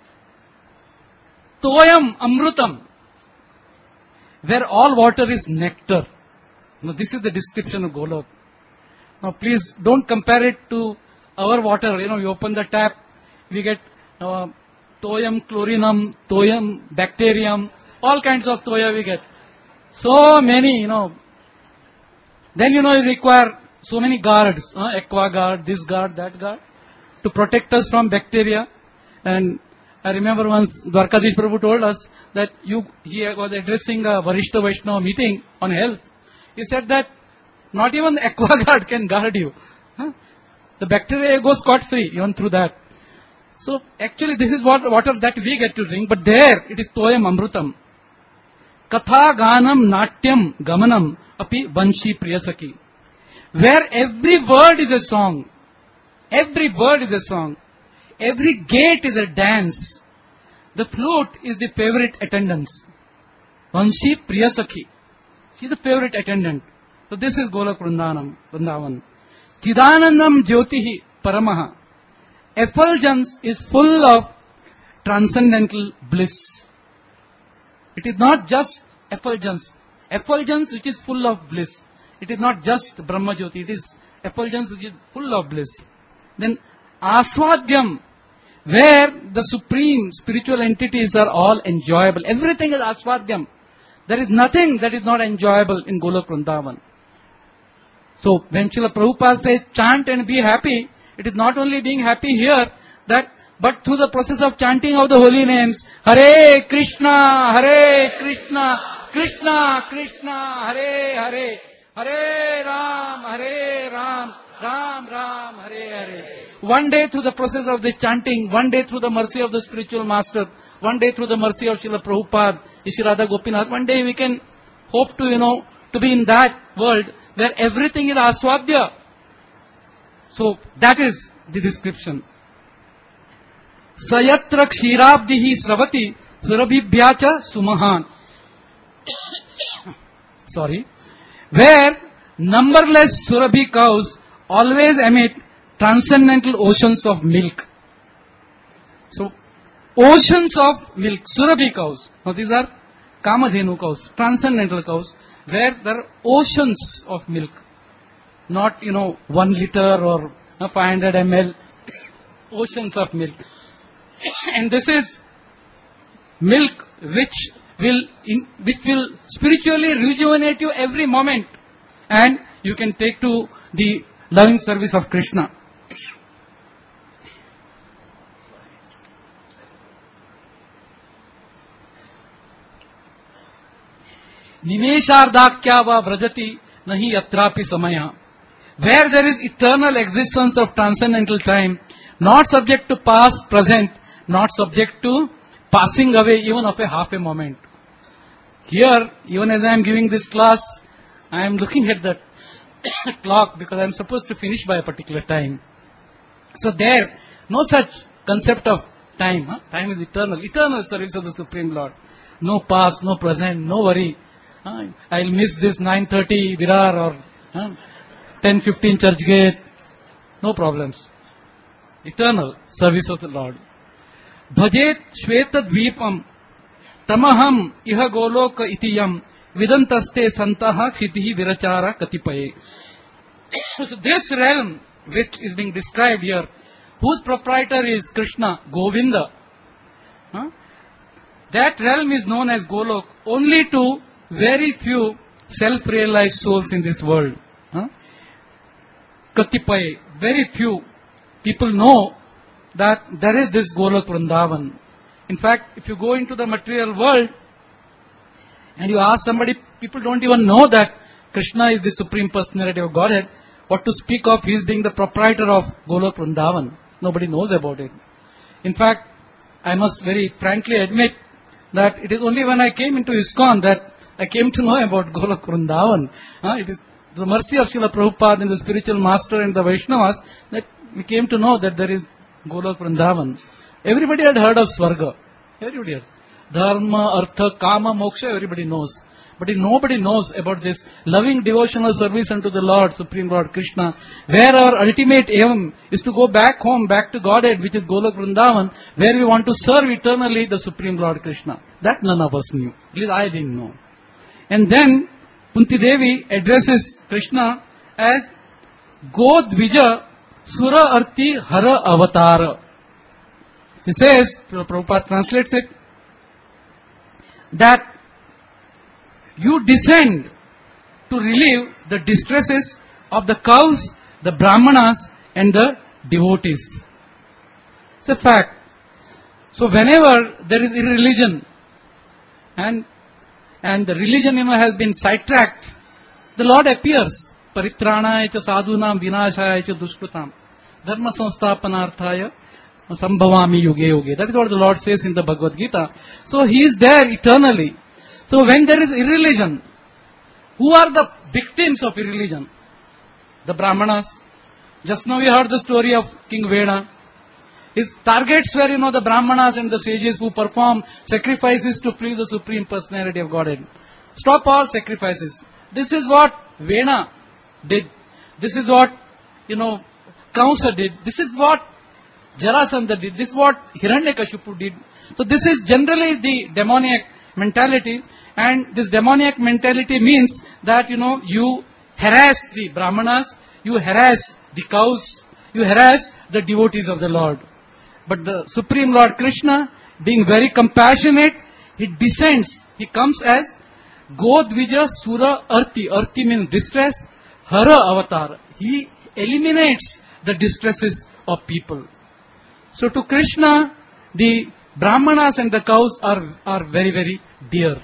Toyam amrutam. Where all water is nectar. Now this is the description of Golok. Now please don't compare it to our water. You open the tap, we get toyam chlorinum, toyam bacterium, all kinds of toya we get. So many, Then you require so many guards, aqua guard, this guard, that guard, to protect us from bacteria. And I remember once Dwarkadish Prabhu told us that he was addressing a Varishta Vaishnava meeting on health. He said that not even the aqua guard can guard you. The bacteria goes scot-free even through that. So actually this is water that we get to drink, but there it is toyam amrutam. Katha ganam natyam gamanam api vanshi priyasaki. Where every word is a song. Every word is a song. Every gate is a dance. The flute is the favorite attendance. Vanshi priyasaki. She is the favorite attendant. So this is Golok Vrindavan. Chidanandam jyotihi paramaha. Effulgence is full of transcendental bliss. It is not just effulgence. Effulgence which is full of bliss. It is not just Brahma Jyoti. It is effulgence which is full of bliss. Then Aswadhyam, where the supreme spiritual entities are all enjoyable. Everything is Aswadhyam. There is nothing that is not enjoyable in Golok Vrindavan. So when Srila Prabhupada says chant and be happy, it is not only being happy here, but through the process of chanting of the holy names, Hare Krishna, Krishna Krishna, Hare Hare, Hare Ram, Ram Ram, Hare Hare. One day through the process of the chanting, one day through the mercy of the spiritual master, one day through the mercy of Srila Prabhupada, Shri Radha Gopinath, one day we can hope to be in that world where everything is aswadhya. So that is the description. Sayatra kshirabdihi sravati surabhibhyacha sumahan. Sorry. Where numberless surabhi cows always emit transcendental oceans of milk. So, oceans of milk, surabhi cows. Now these are kamadhenu cows, transcendental cows, where there are oceans of milk. Not, 1 liter or 500 ml. Oceans of milk. And this is milk which will spiritually rejuvenate you every moment. And you can take to the loving service of Krishna. Nimeshardakya va vrajati nahi yatrapi samaya. Where there is eternal existence of transcendental time, not subject to past, present, not subject to passing away even of a half a moment. Here, even as I am giving this class, I am looking at the clock because I am supposed to finish by a particular time. So there, no such concept of time. Time is eternal. Eternal service of the Supreme Lord. No past, no present, no worry. I'll miss this 9:30 Virar or 10:15 Church Gate. No problems. Eternal service of the Lord. Bhajet Shweta Dvipam Tamaham Iha Goloka Itiyam Vidantaste Santaha Kshitihi Virachara Katipaye. So this realm which is being described here, whose proprietor is Krishna, Govinda, that realm is known as Golok only to very few self-realized souls in this world. Katipaye, very few people know that there is this Golok Vrindavan. In fact, if you go into the material world and you ask somebody, people don't even know that Krishna is the Supreme Personality of Godhead. What to speak of his being the proprietor of Golok Vrindavan. Nobody knows about it. In fact, I must very frankly admit that it is only when I came into ISKCON that I came to know about Golok Vrindavan. It is the mercy of Srila Prabhupada and the spiritual master and the Vaishnavas that we came to know that there is Golok Vrindavan. Everybody had heard of Swarga. Everybody had. Dharma, Artha, Kama, Moksha, everybody knows. But if nobody knows about this loving devotional service unto the Lord, Supreme Lord Krishna, where our ultimate aim is to go back home, back to Godhead, which is Golok Vrindavan, where we want to serve eternally the Supreme Lord Krishna. That none of us knew. At least I didn't know. And then Kunti Devi addresses Krishna as Godvija Sura Arti Hara Avatara. He says, Prabhupada translates it, that you descend to relieve the distresses of the cows, the brahmanas and the devotees. It's a fact. So whenever there is irreligion and the religion has been sidetracked, the Lord appears. Paritranaya cha sadhunam vinashaya cha dushkrutam dharma samsthapanarthaya sambhavami yuge yuge. That is what the Lord says in the Bhagavad Gita. So He is there eternally. So when there is irreligion, who are the victims of irreligion? The Brahmanas. Just now we heard the story of King Veda. His targets were, the Brahmanas and the sages who perform sacrifices to please the Supreme Personality of Godhead. Stop all sacrifices. This is what Vena did. This is what, Kamsa did. This is what Jarasandha did. This is what Hiranyakashipu did. So this is generally the demoniac mentality. And this demoniac mentality means that, you harass the Brahmanas, you harass the cows, you harass the devotees of the Lord. But the Supreme Lord Krishna, being very compassionate, He descends. He comes as Godvija Sura Arti. Arti means distress. Hara Avatar. He eliminates the distresses of people. So to Krishna, the Brahmanas and the cows are very, very dear.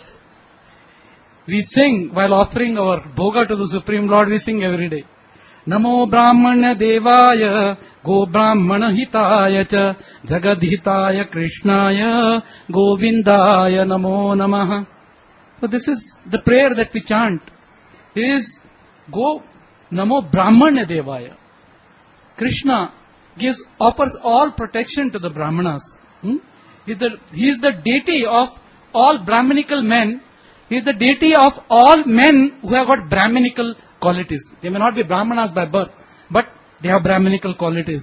We sing while offering our bhoga to the Supreme Lord, we sing every day. Namo Brahmana Devaya Go Brahmana Hitaya Cha Jagad Hitaya Krishnaya Govindaya Namo Namaha. So this is the prayer that we chant. It is Go Namo Brahmana Devaya. Krishna offers all protection to the Brahmanas. He is the deity of all Brahminical men. He is the deity of all men who have got Brahminical qualities. They may not be Brahmanas by birth, but they have Brahminical qualities.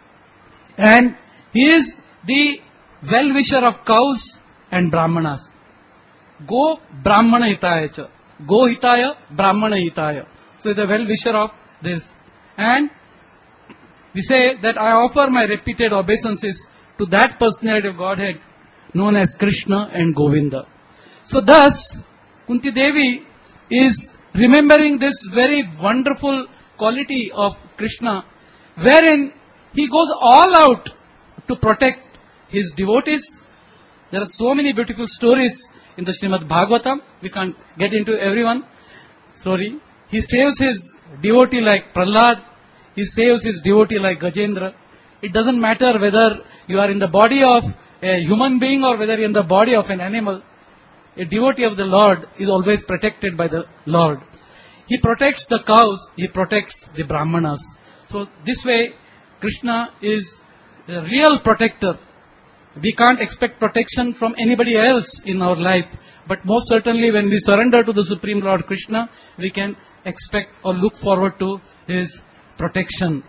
And He is the well-wisher of cows and Brahmanas. Go Brahmana Hitaya Cha. Go Hitaya, Brahmana Hitaya. So the well-wisher of this. And we say that I offer my repeated obeisances to that personality of Godhead known as Krishna and Govinda. So thus, Kunti Devi is remembering this very wonderful quality of Krishna, wherein He goes all out to protect His devotees. There are so many beautiful stories in the Srimad Bhagavatam. We can't get into everyone. Sorry. He saves His devotee like Prahlad. He saves His devotee like Gajendra. It doesn't matter whether you are in the body of a human being or whether you are in the body of an animal. A devotee of the Lord is always protected by the Lord. He protects the cows, He protects the Brahmanas. So this way, Krishna is the real protector. We can't expect protection from anybody else in our life. But most certainly when we surrender to the Supreme Lord Krishna, we can expect or look forward to His protection.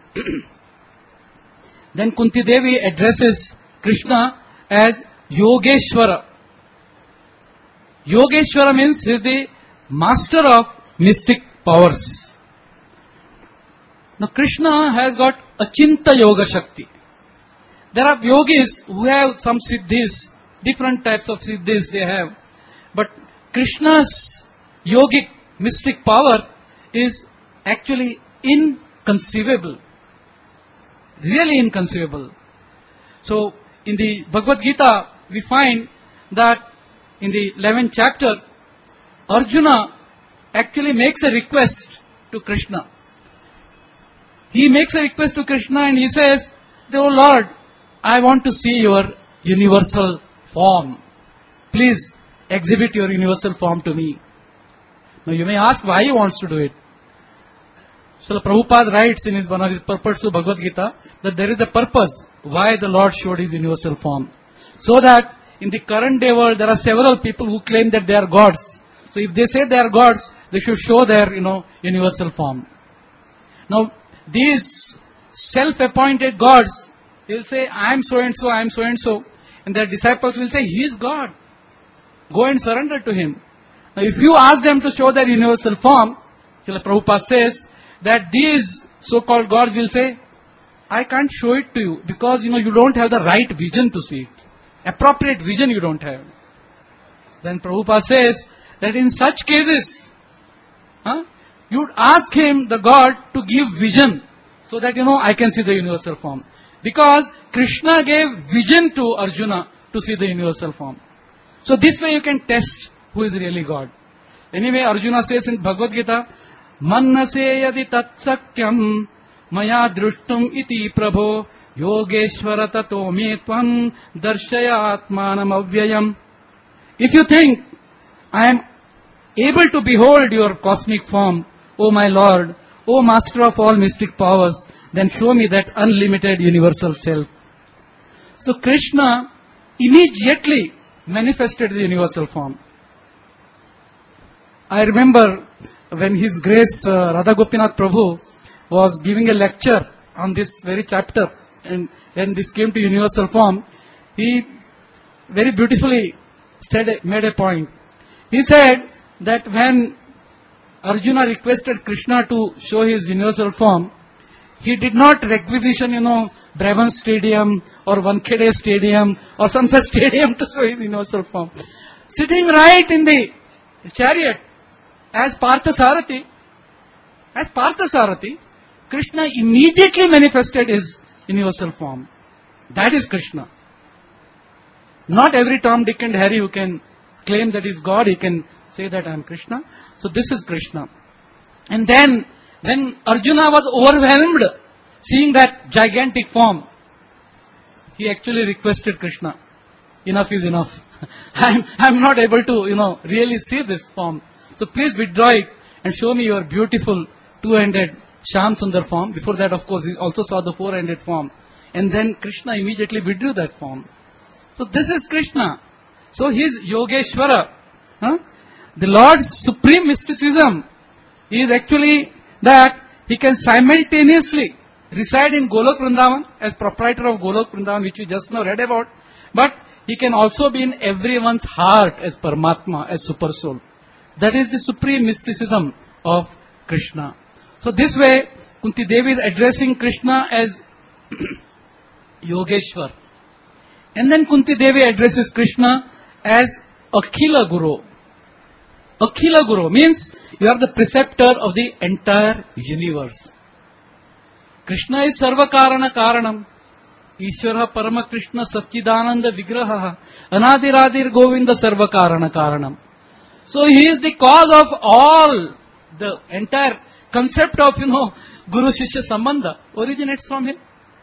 Then Kunti Devi addresses Krishna as Yogeshwara. Yogeshwara means He is the master of mystic powers. Now Krishna has got Achinta Yoga Shakti. There are yogis who have some siddhis, different types of siddhis they have. But Krishna's yogic mystic power is actually inconceivable. Really inconceivable. So in the Bhagavad Gita, we find that in the 11th chapter, Arjuna actually makes a request to Krishna. He makes a request to Krishna and he says, "Oh Lord, I want to see your universal form. Please exhibit your universal form to me." Now you may ask why he wants to do it. So Prabhupada writes in one of his purports to Bhagavad Gita that there is a purpose why the Lord showed His universal form. So that in the current day world there are several people who claim that they are gods. So if they say they are gods, they should show their, universal form. Now, these self-appointed gods, they will say, I am so and so, I am so and so. And their disciples will say, He is God. Go and surrender to Him. Now, if you ask them to show their universal form, Srila Prabhupada says that these so-called gods will say, I can't show it to you because, you don't have the right vision to see it. Appropriate vision you don't have. Then Prabhupada says that in such cases, you'd ask him, the God, to give vision so that, I can see the universal form. Because Krishna gave vision to Arjuna to see the universal form. So this way you can test who is really God. Anyway, Arjuna says in Bhagavad Gita, Mannase yadi tatsakyam maya drushtum iti prabho yogeshvara tato me tvam darshaya atmanam avyayam. If you think, I am able to behold your cosmic form, O my Lord, O Master of all mystic powers, then show me that unlimited universal self. So Krishna immediately manifested the universal form. I remember when His Grace Radha Gopinath Prabhu was giving a lecture on this very chapter, and when this came to universal form, he very beautifully made a point. He said that when Arjuna requested Krishna to show his universal form, he did not requisition, Brahman Stadium or Wankhede Stadium or some such stadium to show his universal form. Sitting right in the chariot as Parthasarathi, Krishna immediately manifested his universal form. That is Krishna. Not every Tom, Dick and Harry who can claim that he is God, he can say that I am Krishna. So this is Krishna. And then, when Arjuna was overwhelmed seeing that gigantic form, he actually requested Krishna, enough is enough. I'm not able to, really see this form. So please withdraw it and show me your beautiful two-handed Shyam Sundar form. Before that, of course, he also saw the four-handed form. And then Krishna immediately withdrew that form. So this is Krishna. So he is Yogeshwara. The Lord's supreme mysticism is actually that He can simultaneously reside in Golok Vrindavan as proprietor of Golok Vrindavan, which you just now read about, but He can also be in everyone's heart as Paramatma, as Super Soul. That is the supreme mysticism of Krishna. So this way, Kunti Devi is addressing Krishna as Yogeshwar. And then Kunti Devi addresses Krishna as Akhila Guru. Akhila Guru means you are the preceptor of the entire universe. Krishna is Sarva Karana Karanam. Ishvara Parama Krishna Satchidananda Vigraha. Anadiradir Govinda Sarva Karana Karanam. So he is the cause of all, the entire concept of, Guru Shishya Sambandha originates from him.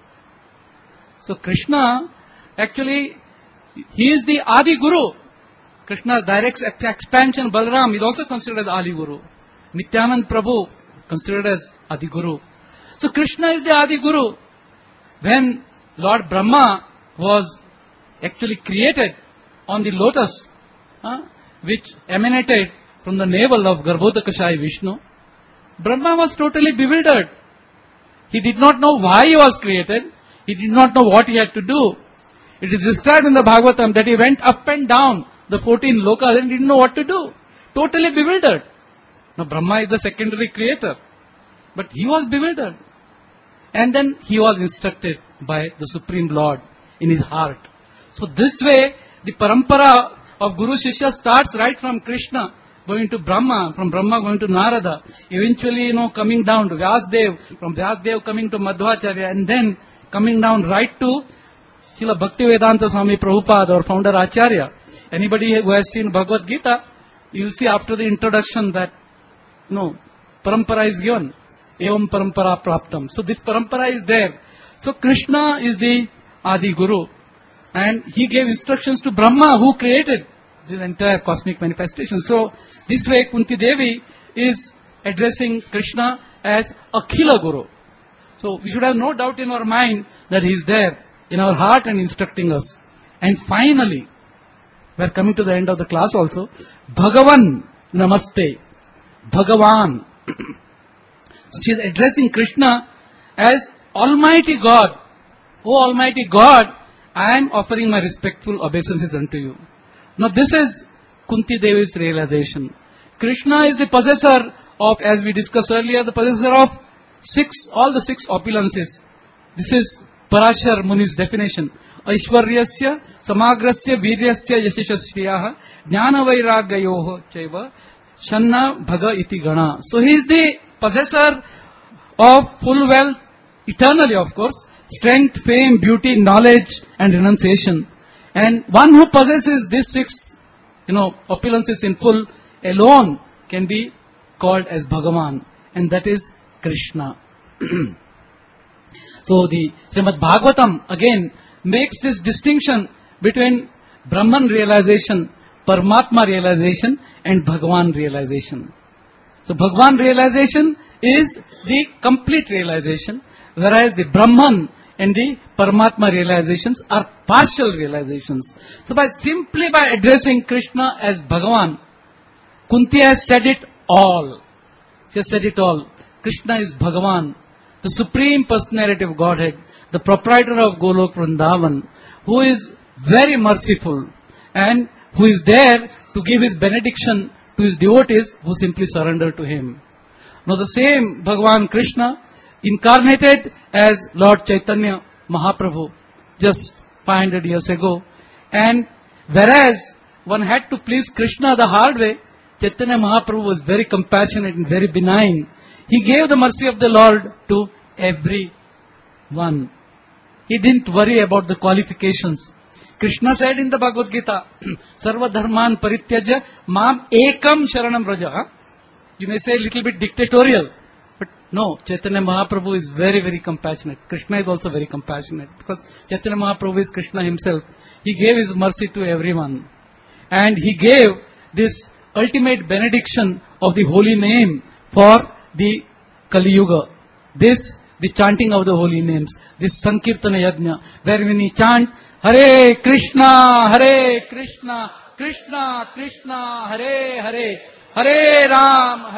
So Krishna, actually, he is the Adi Guru. Krishna directs expansion. Balaram is also considered as Adi Guru. Nityanand Prabhu considered as Adi Guru. So Krishna is the Adi Guru. When Lord Brahma was actually created on the lotus, which emanated from the navel of Garbhodakashayi Vishnu, Brahma was totally bewildered. He did not know why he was created. He did not know what he had to do. It is described in the Bhagavatam that he went up and down the 14 lokas and didn't know what to do. Totally bewildered. Now Brahma is the secondary creator. But he was bewildered. And then he was instructed by the Supreme Lord in his heart. So this way, the parampara of Guru Shishya starts right from Krishna, going to Brahma, from Brahma going to Narada, eventually, coming down to Vyasdev, from Vyasdev coming to Madhvacharya, and then coming down right to Srila Bhaktivedanta Swami Prabhupada, or founder Acharya. Anybody who has seen Bhagavad Gita, you will see after the introduction that, parampara is given. Evam parampara praptam. So this parampara is there. So Krishna is the Adi Guru. And he gave instructions to Brahma, who created the entire cosmic manifestation. So this way Kunti Devi is addressing Krishna as Akhila Guru. So we should have no doubt in our mind that he is there in our heart and instructing us. And finally, we are coming to the end of the class also, Bhagavan. Namaste. Bhagavan. She is addressing Krishna as Almighty God. O Almighty God, I am offering my respectful obeisances unto you. Now this is Kunti Devi's realization. Krishna is the possessor of, as we discussed earlier, the possessor of all the six opulences. This is Parashar Muni's definition. Aishwaryasya, Samagrasya, Viryasya, Yashashasriyaha, Jnana Vairagyayoho Chaiva, Shanna Bhaga Iti Gana. So he is the possessor of full wealth, eternally of course, strength, fame, beauty, knowledge and renunciation. And one who possesses these six, opulences in full alone can be called as Bhagavan. And that is Krishna. So the Srimad Bhagavatam again makes this distinction between Brahman realization, Paramatma realization and Bhagavan realization. So Bhagavan realization is the complete realization, whereas the Brahman and the Paramatma realizations are partial realizations. So simply by addressing Krishna as Bhagavan, Kunti has said it all. She has said it all. Krishna is Bhagavan, the Supreme Personality of Godhead, the proprietor of Golok Vrindavan, who is very merciful and who is there to give his benediction to his devotees who simply surrender to him. Now the same Bhagavan Krishna incarnated as Lord Chaitanya Mahaprabhu just 500 years ago, and whereas one had to please Krishna the hard way, Chaitanya Mahaprabhu was very compassionate and very benign. He gave the mercy of the Lord to everyone. He didn't worry about the qualifications. Krishna said in the Bhagavad Gita, Sarva dharman parityaja mam ekam sharanam vraja. You may say a little bit dictatorial, but no, Chaitanya Mahaprabhu is very, very compassionate. Krishna is also very compassionate because Chaitanya Mahaprabhu is Krishna himself. He gave his mercy to everyone. And he gave this ultimate benediction of the holy name for the Kali Yuga. This, the chanting of the holy names, this Sankirtana Yajna, where when we chant Hare Krishna, Krishna Krishna, Hare Hare, Hare Ram,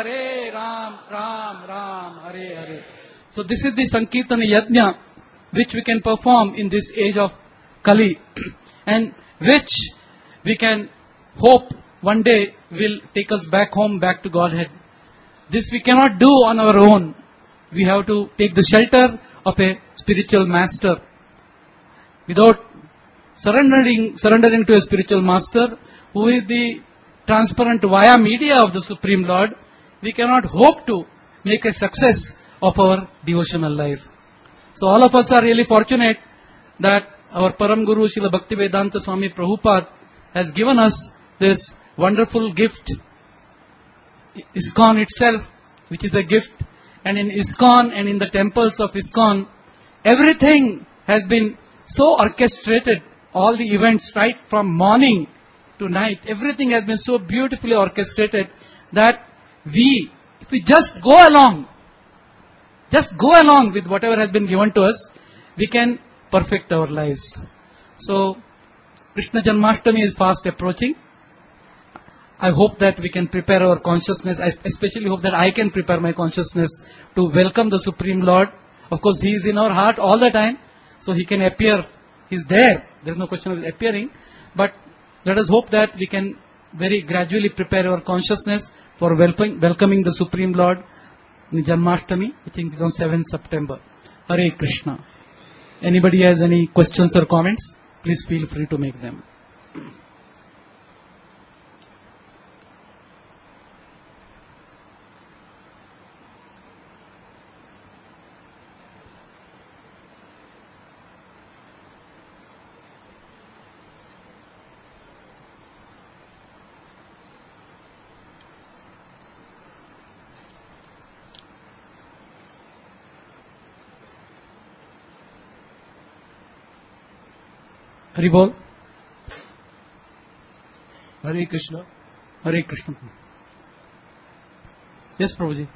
Ram Ram, Hare Hare. So this is the Sankirtana Yajna which we can perform in this age of Kali and which we can hope one day will take us back home, back to Godhead. This we cannot do on our own. We have to take the shelter of a spiritual master. Without surrendering to a spiritual master who is the transparent via media of the Supreme Lord, we cannot hope to make a success of our devotional life. So all of us are really fortunate that our Param Guru Srila Bhaktivedanta Swami Prabhupada has given us this wonderful gift, ISKCON itself, which is a gift. And in ISKCON and in the temples of ISKCON, everything has been so orchestrated, all the events right from morning to night, everything has been so beautifully orchestrated that if we just go along with whatever has been given to us, we can perfect our lives. So, Krishna Janmashtami is fast approaching. I hope that we can prepare our consciousness. I especially hope that I can prepare my consciousness to welcome the Supreme Lord. Of course, He is in our heart all the time, so He can appear. He is there. There is no question of appearing. But let us hope that we can very gradually prepare our consciousness for welcoming the Supreme Lord in Janmashtami. I think it's on 7th September. Hare Krishna. Anybody has any questions or comments? Please feel free to make them. Hari Bol. Hare Krishna. Hare Krishna. Yes, Prabhuji.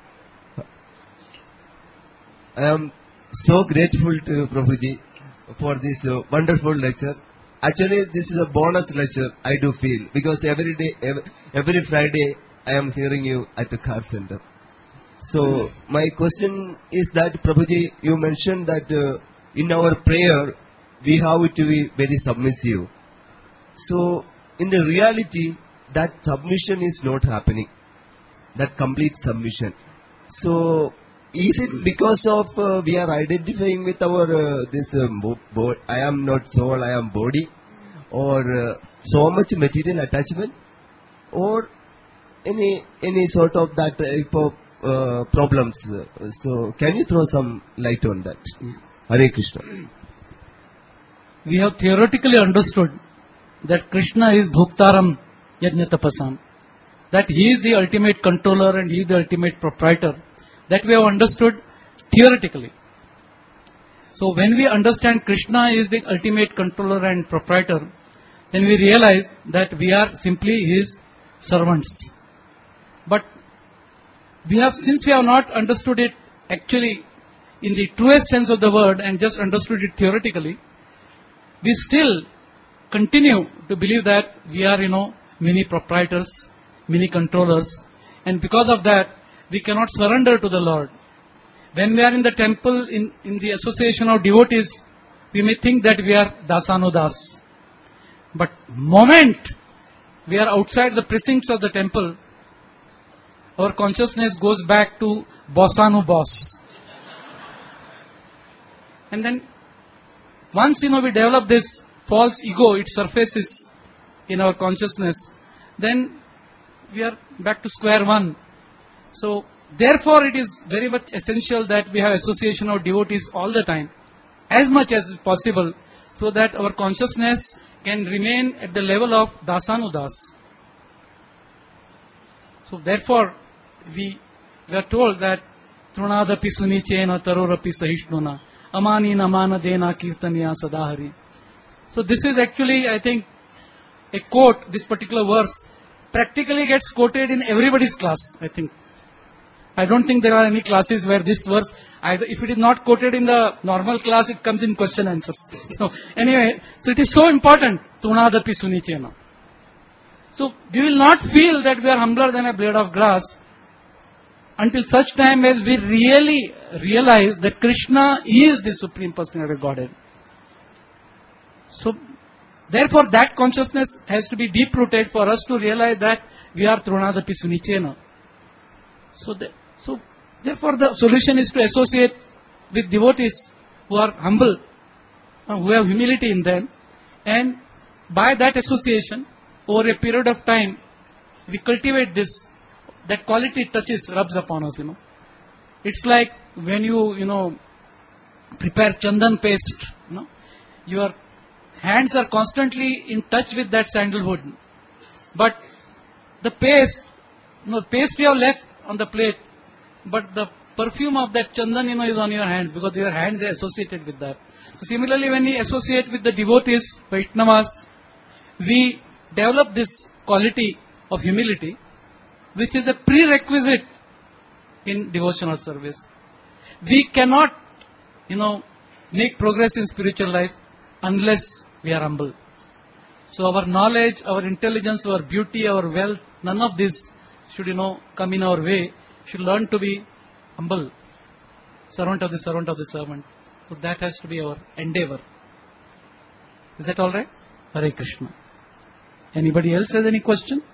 I am so grateful to Prabhuji for this wonderful lecture. Actually, this is a bonus lecture, I do feel, because every day, every Friday, I am hearing you at the car center. So my question is that Prabhuji, you mentioned that in our prayer we have to be very submissive. So in the reality, that submission is not happening. That complete submission. So is it because of we are identifying with our I am not soul, I am body, or so much material attachment, or any sort of that type of problems? So can you throw some light on that? Hare Krishna. We have theoretically understood that Krishna is Bhuktaram Yajna Tapasam, that he is the ultimate controller and he is the ultimate proprietor. That we have understood theoretically. So when we understand Krishna is the ultimate controller and proprietor, then we realize that we are simply his servants. But since we have not understood it actually in the truest sense of the word and just understood it theoretically, we still continue to believe that we are, mini proprietors, mini controllers, and because of that, we cannot surrender to the Lord. When we are in the temple, in the association of devotees, we may think that we are dasanudas. But moment we are outside the precincts of the temple, our consciousness goes back to bossanu boss. And then once we develop this false ego, it surfaces in our consciousness, then we are back to square one. So therefore it is very much essential that we have association of devotees all the time, as much as possible, so that our consciousness can remain at the level of dasanudas. So therefore we are told that Trunadapi sunichena tarorapi sahishnuna amani namana dena kirtaniya sadahari. So this is actually, I think, a quote. This particular verse practically gets quoted in everybody's class, I think. I don't think there are any classes where this verse, if it is not quoted in the normal class, it comes in question answers. So anyway, so it is so important. Trunadapi sunichena. So we will not feel that we are humbler than a blade of grass until such time as we really realize that Krishna is the Supreme Personality of Godhead. So therefore that consciousness has to be deep rooted for us to realize that we are Trunadapi sunichena. So therefore the solution is to associate with devotees who are humble, who have humility in them, and by that association, over a period of time, we cultivate this, that quality touches, rubs upon us, It's like when you, prepare chandan paste, your hands are constantly in touch with that sandalwood. But the paste you have left on the plate, but the perfume of that chandan, is on your hands because your hands are associated with that. So similarly, when we associate with the devotees, Vaishnavas, we develop this quality of humility, which is a prerequisite in devotional service. We cannot, make progress in spiritual life unless we are humble. So our knowledge, our intelligence, our beauty, our wealth, none of this should, come in our way. Should learn to be humble, servant of the servant. So that has to be our endeavor. Is that all right? Hare Krishna. Anybody else has any question?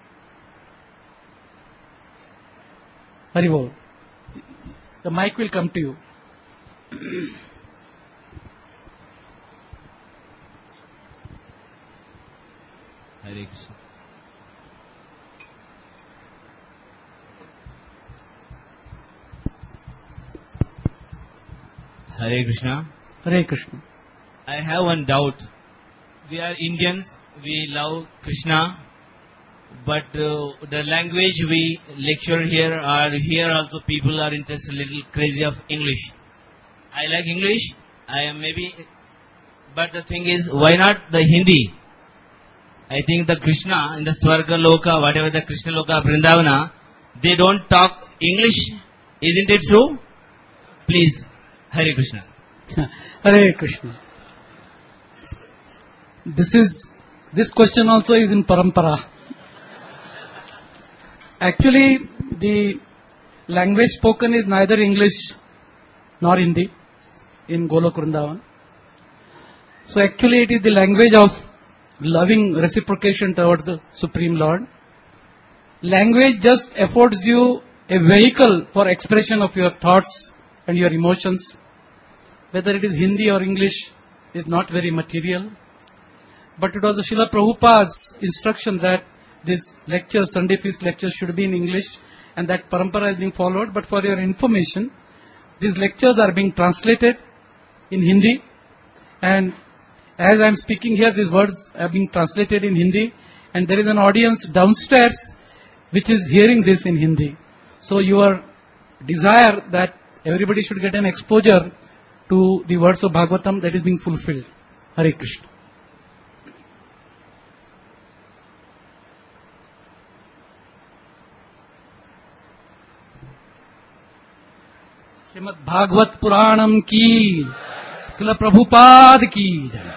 Hari Bol. The mic will come to you. Hare Krishna. Hare Krishna. Hare Krishna. I have one doubt. We are Indians, we love Krishna, but the language we lecture here also people are interested a little crazy of English. I like English, I am maybe, but the thing is, why not the Hindi? I think the Krishna in the Swarga Loka, whatever the Krishna Loka, Vrindavana, they don't talk English. Isn't it true? Please, Hare Krishna. Hare Krishna. This question also is in parampara. Actually, the language spoken is neither English nor Hindi in Golok Vrindavan. So actually it is the language of loving reciprocation towards the Supreme Lord. Language just affords you a vehicle for expression of your thoughts and your emotions. Whether it is Hindi or English is not very material. But it was the Srila Prabhupada's instruction that this lecture, Sunday feast lectures should be in English, and that parampara is being followed. But for your information, these lectures are being translated in Hindi, and as I am speaking here, these words are being translated in Hindi, and there is an audience downstairs which is hearing this in Hindi. So your desire that everybody should get an exposure to the words of Bhagavatam, that is being fulfilled. Hare Krishna. Shrimad Bhagavat पुराणम की, श्रील प्रभुपाद की।